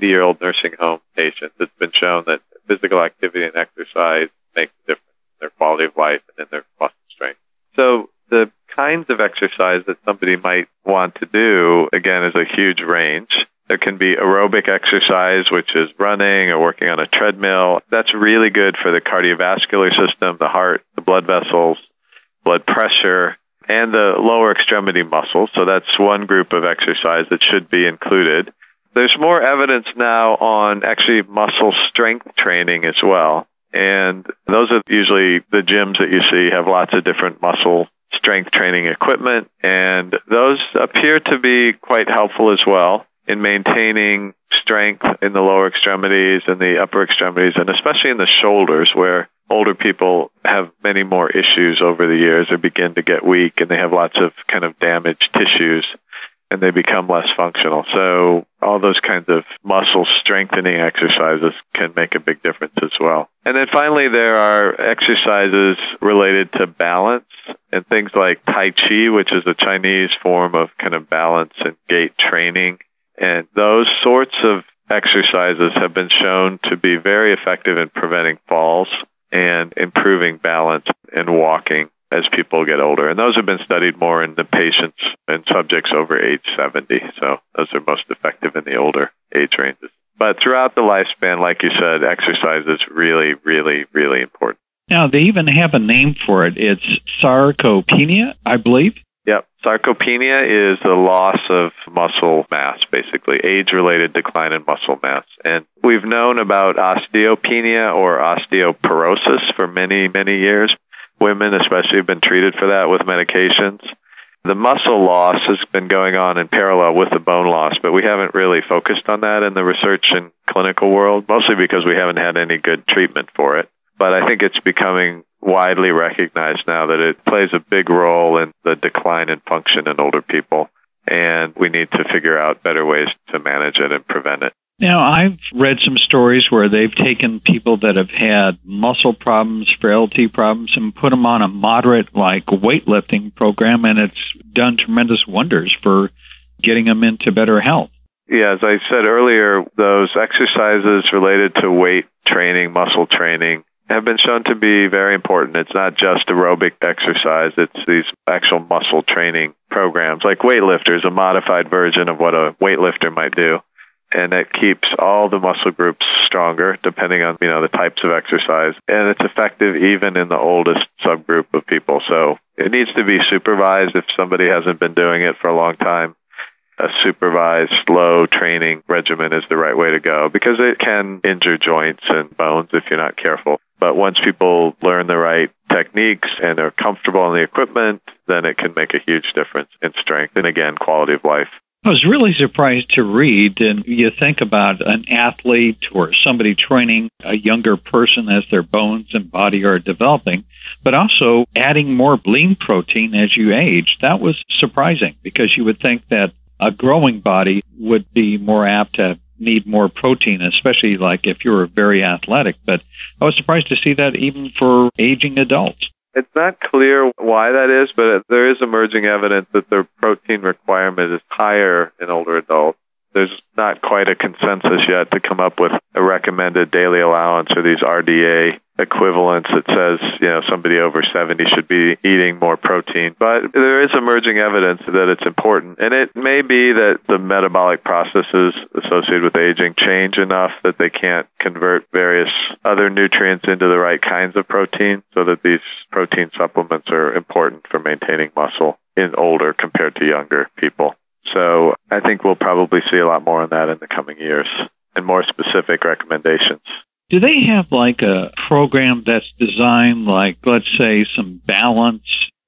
80-year-old nursing home patients, it's been shown that physical activity and exercise makes a difference in their quality of life and in their muscle strength. So the kinds of exercise that somebody might want to do, again, is a huge range. There can be aerobic exercise, which is running or working on a treadmill. That's really good for the cardiovascular system, the heart, the blood vessels, blood pressure, and the lower extremity muscles. So that's one group of exercise that should be included. There's more evidence now on actually muscle strength training as well. And those are usually the gyms that you see have lots of different muscle strength training equipment. And those appear to be quite helpful as well in maintaining strength in the lower extremities and the upper extremities, and especially in the shoulders, where older people have many more issues over the years. They begin to get weak and they have lots of kind of damaged tissues and they become less functional. So all those kinds of muscle strengthening exercises can make a big difference as well. And then finally, there are exercises related to balance and things like Tai Chi, which is a Chinese form of kind of balance and gait training. And those sorts of exercises have been shown to be very effective in preventing falls and improving balance and walking as people get older. And those have been studied more in the patients and subjects over age 70. So those are most effective in the older age ranges. But throughout the lifespan, like you said, exercise is really, really, really important. Now, they even have a name for it. It's sarcopenia, I believe. Yep. Sarcopenia is the loss of muscle mass, basically, age-related decline in muscle mass. And we've known about osteopenia or osteoporosis for many, many years. Women especially have been treated for that with medications. The muscle loss has been going on in parallel with the bone loss, but we haven't really focused on that in the research and clinical world, mostly because we haven't had any good treatment for it. But I think it's becoming widely recognized now that it plays a big role in the decline in function in older people, and we need to figure out better ways to manage it and prevent it. Now, I've read some stories where they've taken people that have had muscle problems, frailty problems, and put them on a moderate, like, weightlifting program, and it's done tremendous wonders for getting them into better health. Yeah, as I said earlier, those exercises related to weight training, muscle training, have been shown to be very important. It's not just aerobic exercise, it's these actual muscle training programs. Like weightlifters, a modified version of what a weightlifter might do. And it keeps all the muscle groups stronger, depending on, the types of exercise. And it's effective even in the oldest subgroup of people. So it needs to be supervised if somebody hasn't been doing it for a long time. A supervised, slow training regimen is the right way to go because it can injure joints and bones if you're not careful. But once people learn the right techniques and are comfortable in the equipment, then it can make a huge difference in strength and, again, quality of life. I was really surprised to read, and you think about an athlete or somebody training a younger person as their bones and body are developing, but also adding more lean protein as you age. That was surprising because you would think that a growing body would be more apt to need more protein, especially like if you were very athletic. But I was surprised to see that even for aging adults. It's not clear why that is, but there is emerging evidence that the protein requirement is higher in older adults. There's not quite a consensus yet to come up with a recommended daily allowance or these RDA equivalents that says, somebody over 70 should be eating more protein. But there is emerging evidence that it's important. And it may be that the metabolic processes associated with aging change enough that they can't convert various other nutrients into the right kinds of protein, so that these protein supplements are important for maintaining muscle in older compared to younger people. So I think we'll probably see a lot more on that in the coming years and more specific recommendations. Do they have like a program that's designed like, let's say, some balance,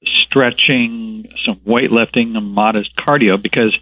stretching, some weightlifting, and modest cardio? Because,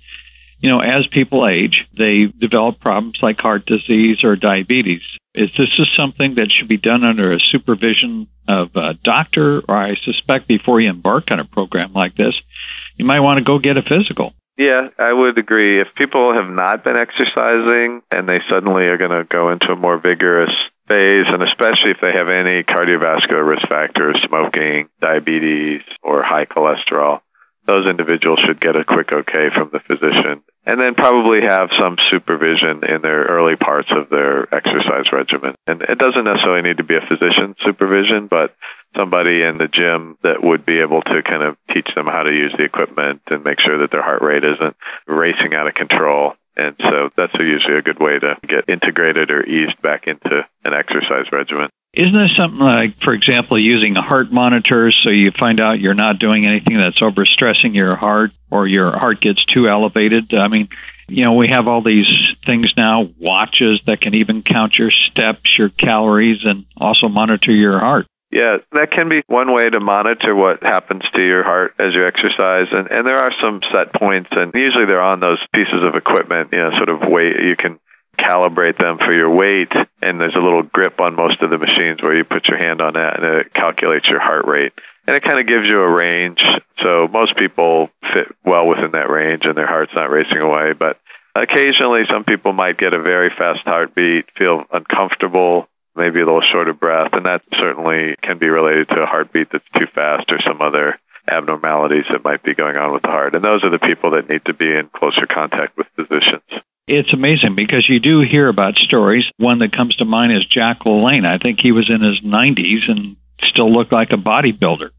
as people age, they develop problems like heart disease or diabetes. Is this something that should be done under a supervision of a doctor? Or I suspect before you embark on a program like this, you might want to go get a physical. Yeah, I would agree. If people have not been exercising and they suddenly are going to go into a more vigorous phase, and especially if they have any cardiovascular risk factors, smoking, diabetes, or high cholesterol, those individuals should get a quick okay from the physician. And then probably have some supervision in their early parts of their exercise regimen. And it doesn't necessarily need to be a physician supervision, but somebody in the gym that would be able to kind of teach them how to use the equipment and make sure that their heart rate isn't racing out of control. And so that's usually a good way to get integrated or eased back into an exercise regimen. Isn't there something like, for example, using a heart monitor so you find out you're not doing anything that's overstressing your heart or your heart gets too elevated? I mean, we have all these things now, watches that can even count your steps, your calories, and also monitor your heart. Yeah, that can be one way to monitor what happens to your heart as you exercise. And there are some set points, and usually they're on those pieces of equipment, sort of weight. You can calibrate them for your weight, and there's a little grip on most of the machines where you put your hand on that, and it calculates your heart rate. And it kind of gives you a range, so most people fit well within that range, and their heart's not racing away. But occasionally, some people might get a very fast heartbeat, feel uncomfortable, maybe a little short of breath, and that certainly can be related to a heartbeat that's too fast or some other abnormalities that might be going on with the heart. And those are the people that need to be in closer contact with physicians. It's amazing because you do hear about stories. One that comes to mind is Jack LaLanne. I think he was in his 90s and still looked like a bodybuilder.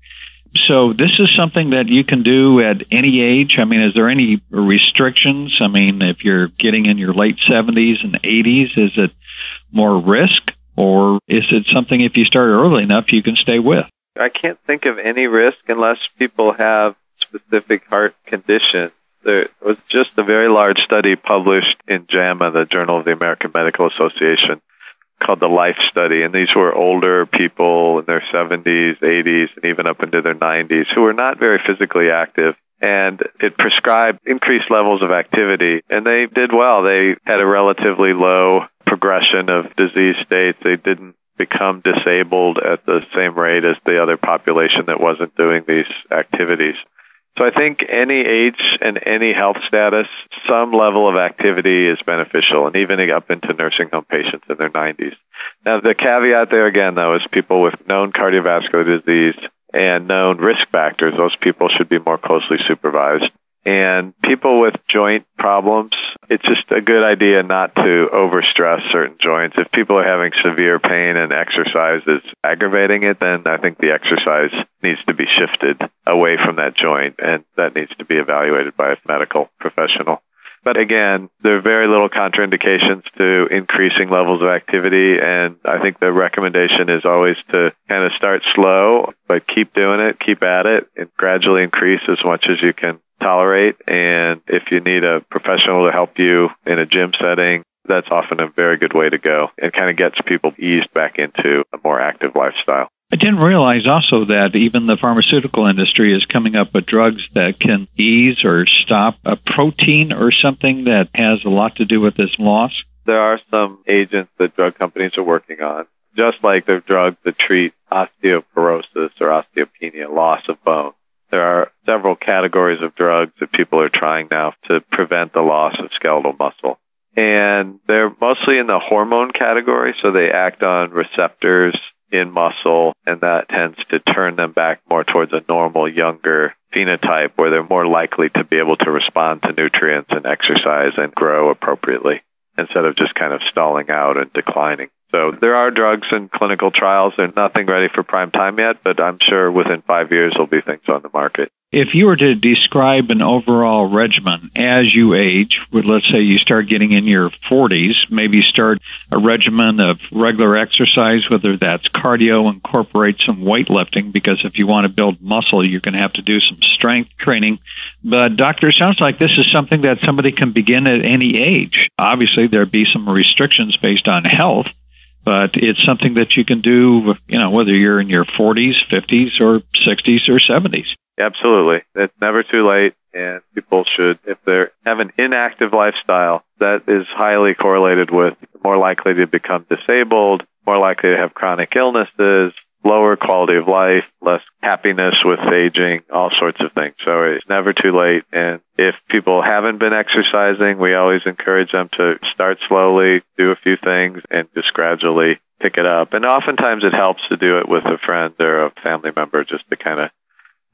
So this is something that you can do at any age. I mean, is there any restrictions? I mean, if you're getting in your late 70s and 80s, is it more risk? Or is it something, if you start early enough, you can stay with? I can't think of any risk unless people have specific heart conditions. There was just a very large study published in JAMA, the Journal of the American Medical Association, called the LIFE study. And these were older people in their 70s, 80s, and even up into their 90s who were not very physically active. And it prescribed increased levels of activity. And they did well. They had a relatively low progression of disease states. They didn't become disabled at the same rate as the other population that wasn't doing these activities. So I think any age and any health status, some level of activity is beneficial, and even up into nursing home patients in their 90s. Now, the caveat there again, though, is people with known cardiovascular disease and known risk factors. Those people should be more closely supervised. And people with joint problems, it's just a good idea not to overstress certain joints. If people are having severe pain and exercise is aggravating it, then I think the exercise needs to be shifted away from that joint, and that needs to be evaluated by a medical professional. But again, there are very little contraindications to increasing levels of activity, and I think the recommendation is always to kind of start slow, but keep doing it, keep at it, and gradually increase as much as you can tolerate. And if you need a professional to help you in a gym setting, that's often a very good way to go. It kind of gets people eased back into a more active lifestyle. I didn't realize also that even the pharmaceutical industry is coming up with drugs that can ease or stop a protein or something that has a lot to do with this loss. There are some agents that drug companies are working on, just like there are drugs that treat osteoporosis or osteopenia, loss of bone. There are several categories of drugs that people are trying now to prevent the loss of skeletal muscle. And they're mostly in the hormone category, so they act on receptors in muscle, and that tends to turn them back more towards a normal, younger phenotype where they're more likely to be able to respond to nutrients and exercise and grow appropriately instead of just kind of stalling out and declining. So there are drugs in clinical trials. There's nothing ready for prime time yet, but I'm sure within 5 years there'll be things on the market. If you were to describe an overall regimen as you age, let's say you start getting in your 40s, maybe start a regimen of regular exercise, whether that's cardio, incorporate some weightlifting, because if you want to build muscle, you're going to have to do some strength training. But, Doctor, it sounds like this is something that somebody can begin at any age. Obviously, there'd be some restrictions based on health, but it's something that you can do, whether you're in your 40s, 50s, or 60s, or 70s. Absolutely. It's never too late, and people should, if they have an inactive lifestyle, that is highly correlated with more likely to become disabled, more likely to have chronic illnesses, lower quality of life, less happiness with aging, all sorts of things. So it's never too late. And if people haven't been exercising, we always encourage them to start slowly, do a few things, and just gradually pick it up. And oftentimes it helps to do it with a friend or a family member just to kind of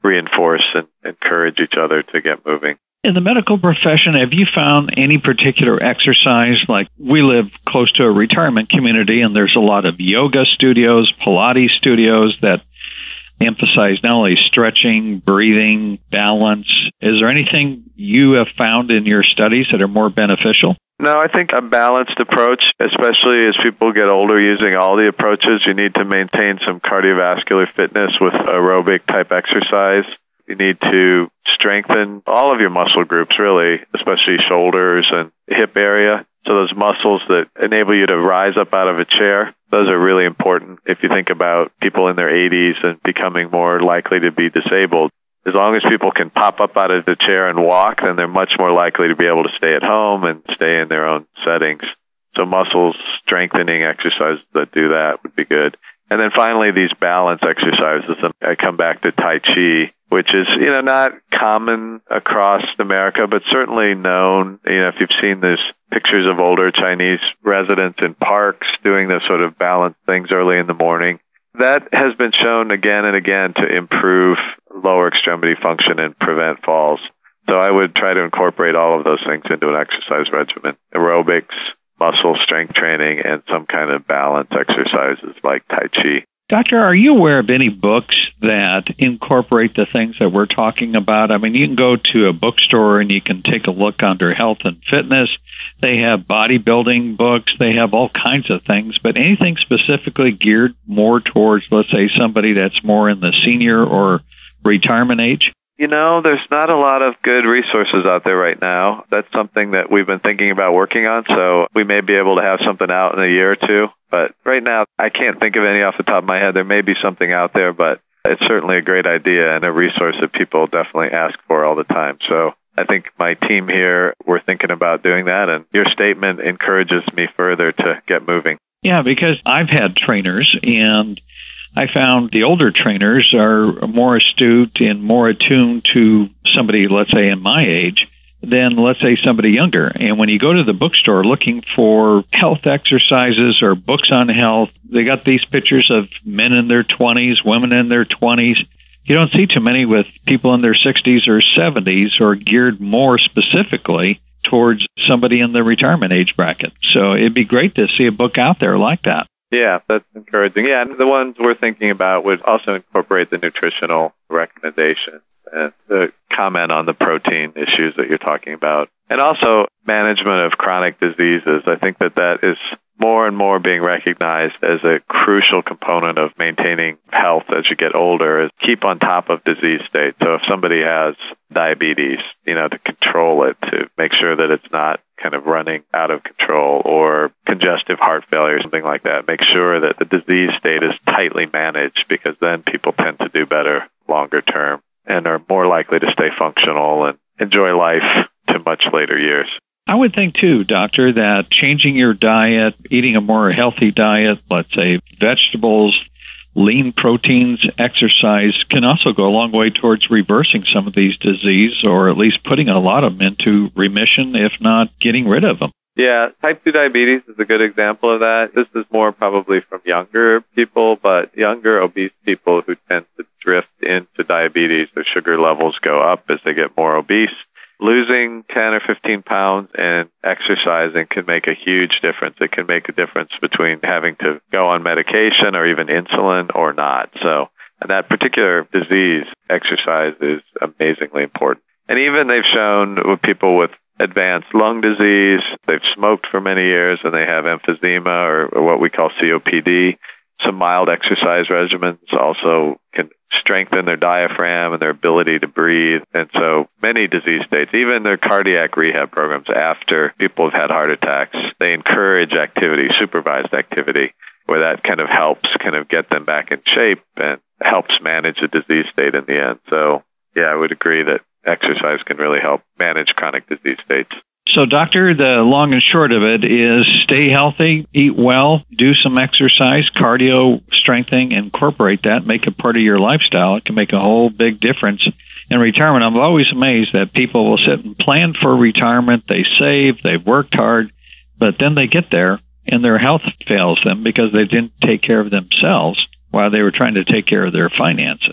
reinforce and encourage each other to get moving. In the medical profession, have you found any particular exercise? Like, we live close to a retirement community, and there's a lot of yoga studios, Pilates studios that emphasize not only stretching, breathing, balance. Is there anything you have found in your studies that are more beneficial? No, I think a balanced approach, especially as people get older using all the approaches, you need to maintain some cardiovascular fitness with aerobic type exercise. You need to strengthen all of your muscle groups, really, especially shoulders and hip area. So those muscles that enable you to rise up out of a chair, those are really important if you think about people in their 80s and becoming more likely to be disabled. As long as people can pop up out of the chair and walk, then they're much more likely to be able to stay at home and stay in their own settings. So muscle strengthening exercises that do that would be good. And then finally, these balance exercises. I come back to Tai Chi, which is, not common across America, but certainly known. If you've seen these pictures of older Chinese residents in parks doing those sort of balance things early in the morning, that has been shown again and again to improve lower extremity function and prevent falls. So I would try to incorporate all of those things into an exercise regimen: aerobics, muscle strength training, and some kind of balance exercises like Tai Chi. Doctor, are you aware of any books that incorporate the things that we're talking about? I mean, you can go to a bookstore and you can take a look under health and fitness. They have bodybuilding books. They have all kinds of things, but anything specifically geared more towards, let's say, somebody that's more in the senior or retirement age? There's not a lot of good resources out there right now. That's something that we've been thinking about working on, so we may be able to have something out in a year or two. But right now, I can't think of any off the top of my head. There may be something out there, but it's certainly a great idea and a resource that people definitely ask for all the time. So I think my team here, we're thinking about doing that, and your statement encourages me further to get moving. Yeah, because I've had trainers, and I found the older trainers are more astute and more attuned to somebody, let's say, in my age than, let's say, somebody younger. And when you go to the bookstore looking for health exercises or books on health, they got these pictures of men in their 20s, women in their 20s. You don't see too many with people in their 60s or 70s or geared more specifically towards somebody in the retirement age bracket. So it'd be great to see a book out there like that. Yeah, that's encouraging. Yeah, and the ones we're thinking about would also incorporate the nutritional recommendations and the comment on the protein issues that you're talking about. And also management of chronic diseases. I think that is more and more being recognized as a crucial component of maintaining health as you get older, is keep on top of disease states. So if somebody has diabetes, to control it, to make sure that it's not kind of running out of control, or congestive heart failure, something like that. Make sure that the disease state is tightly managed, because then people tend to do better longer term and are more likely to stay functional and enjoy life to much later years. I would think, too, Doctor, that changing your diet, eating a more healthy diet, let's say vegetables, lean proteins, exercise, can also go a long way towards reversing some of these diseases, or at least putting a lot of them into remission, if not getting rid of them. Yeah, type 2 diabetes is a good example of that. This is more probably from younger people, but younger obese people who tend to drift into diabetes, their sugar levels go up as they get more obese. Losing 10 or 15 pounds and exercising can make a huge difference. It can make a difference between having to go on medication or even insulin or not. So, in that particular disease, exercise is amazingly important. And even they've shown with people with advanced lung disease, they've smoked for many years and they have emphysema or what we call COPD. Some mild exercise regimens also can strengthen their diaphragm and their ability to breathe. And so many disease states, even their cardiac rehab programs after people have had heart attacks, they encourage activity, supervised activity, where that kind of helps kind of get them back in shape and helps manage the disease state in the end. So, yeah, I would agree that exercise can really help manage chronic disease states. So, Doctor, the long and short of it is stay healthy, eat well, do some exercise, cardio, strengthening, incorporate that, make it part of your lifestyle. It can make a whole big difference in retirement. I'm always amazed that people will sit and plan for retirement. They save, they've worked hard, but then they get there and their health fails them because they didn't take care of themselves while they were trying to take care of their finances.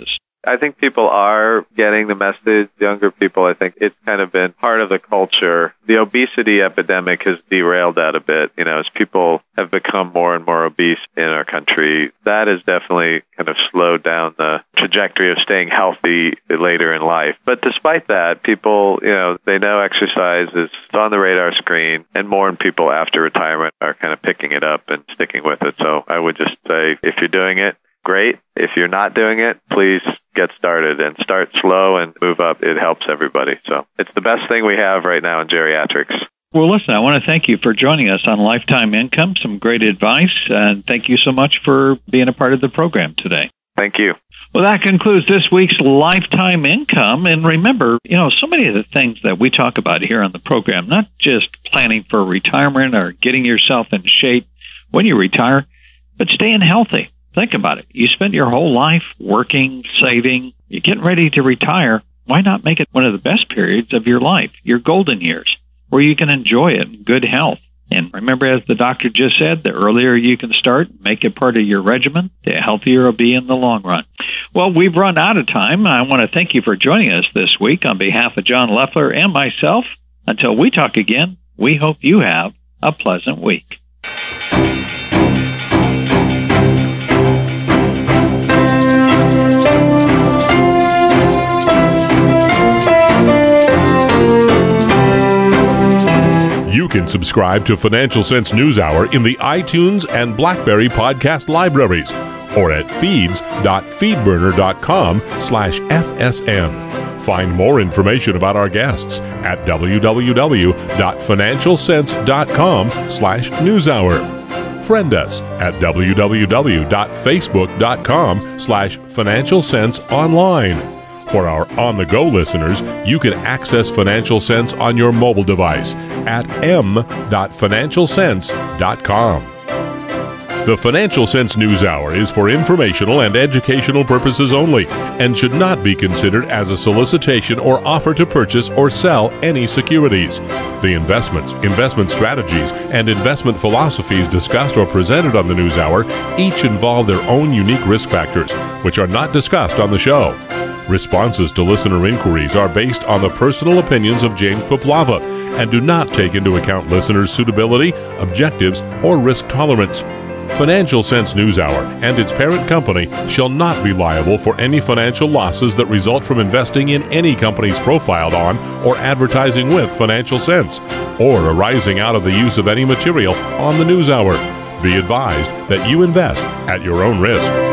I think people are getting the message. Younger people, I think it's kind of been part of the culture. The obesity epidemic has derailed that a bit. As people have become more and more obese in our country, that has definitely kind of slowed down the trajectory of staying healthy later in life. But despite that, people, they know exercise is on the radar screen, and more people after retirement are kind of picking it up and sticking with it. So I would just say, if you're doing it, great. If you're not doing it, please get started and start slow and move up. It helps everybody. So it's the best thing we have right now in geriatrics. Well, listen, I want to thank you for joining us on Lifetime Income. Some great advice, and thank you so much for being a part of the program today. Thank you. Well, that concludes this week's Lifetime Income. And remember, so many of the things that we talk about here on the program, not just planning for retirement or getting yourself in shape when you retire, but staying healthy. Think about it. You spent your whole life working, saving. You're getting ready to retire. Why not make it one of the best periods of your life, your golden years, where you can enjoy it in good health? And remember, as the doctor just said, the earlier you can start, make it part of your regimen, the healthier you'll be in the long run. Well, we've run out of time. I want to thank you for joining us this week on behalf of John Loeffler and myself. Until we talk again, we hope you have a pleasant week. You can subscribe to Financial Sense NewsHour in the iTunes and BlackBerry podcast libraries or at feeds.feedburner.com/FSN. Find more information about our guests at www.financialsense.com/newshour. Friend us at www.facebook.com/financialsenseonline. For our on-the-go listeners, you can access Financial Sense on your mobile device at m.financialsense.com. The Financial Sense NewsHour is for informational and educational purposes only and should not be considered as a solicitation or offer to purchase or sell any securities. The investments, investment strategies, and investment philosophies discussed or presented on the NewsHour each involve their own unique risk factors, which are not discussed on the show. Responses to listener inquiries are based on the personal opinions of James Poplava and do not take into account listeners' suitability, objectives, or risk tolerance. Financial Sense NewsHour and its parent company shall not be liable for any financial losses that result from investing in any companies profiled on or advertising with Financial Sense, or arising out of the use of any material on the NewsHour. Be advised that you invest at your own risk.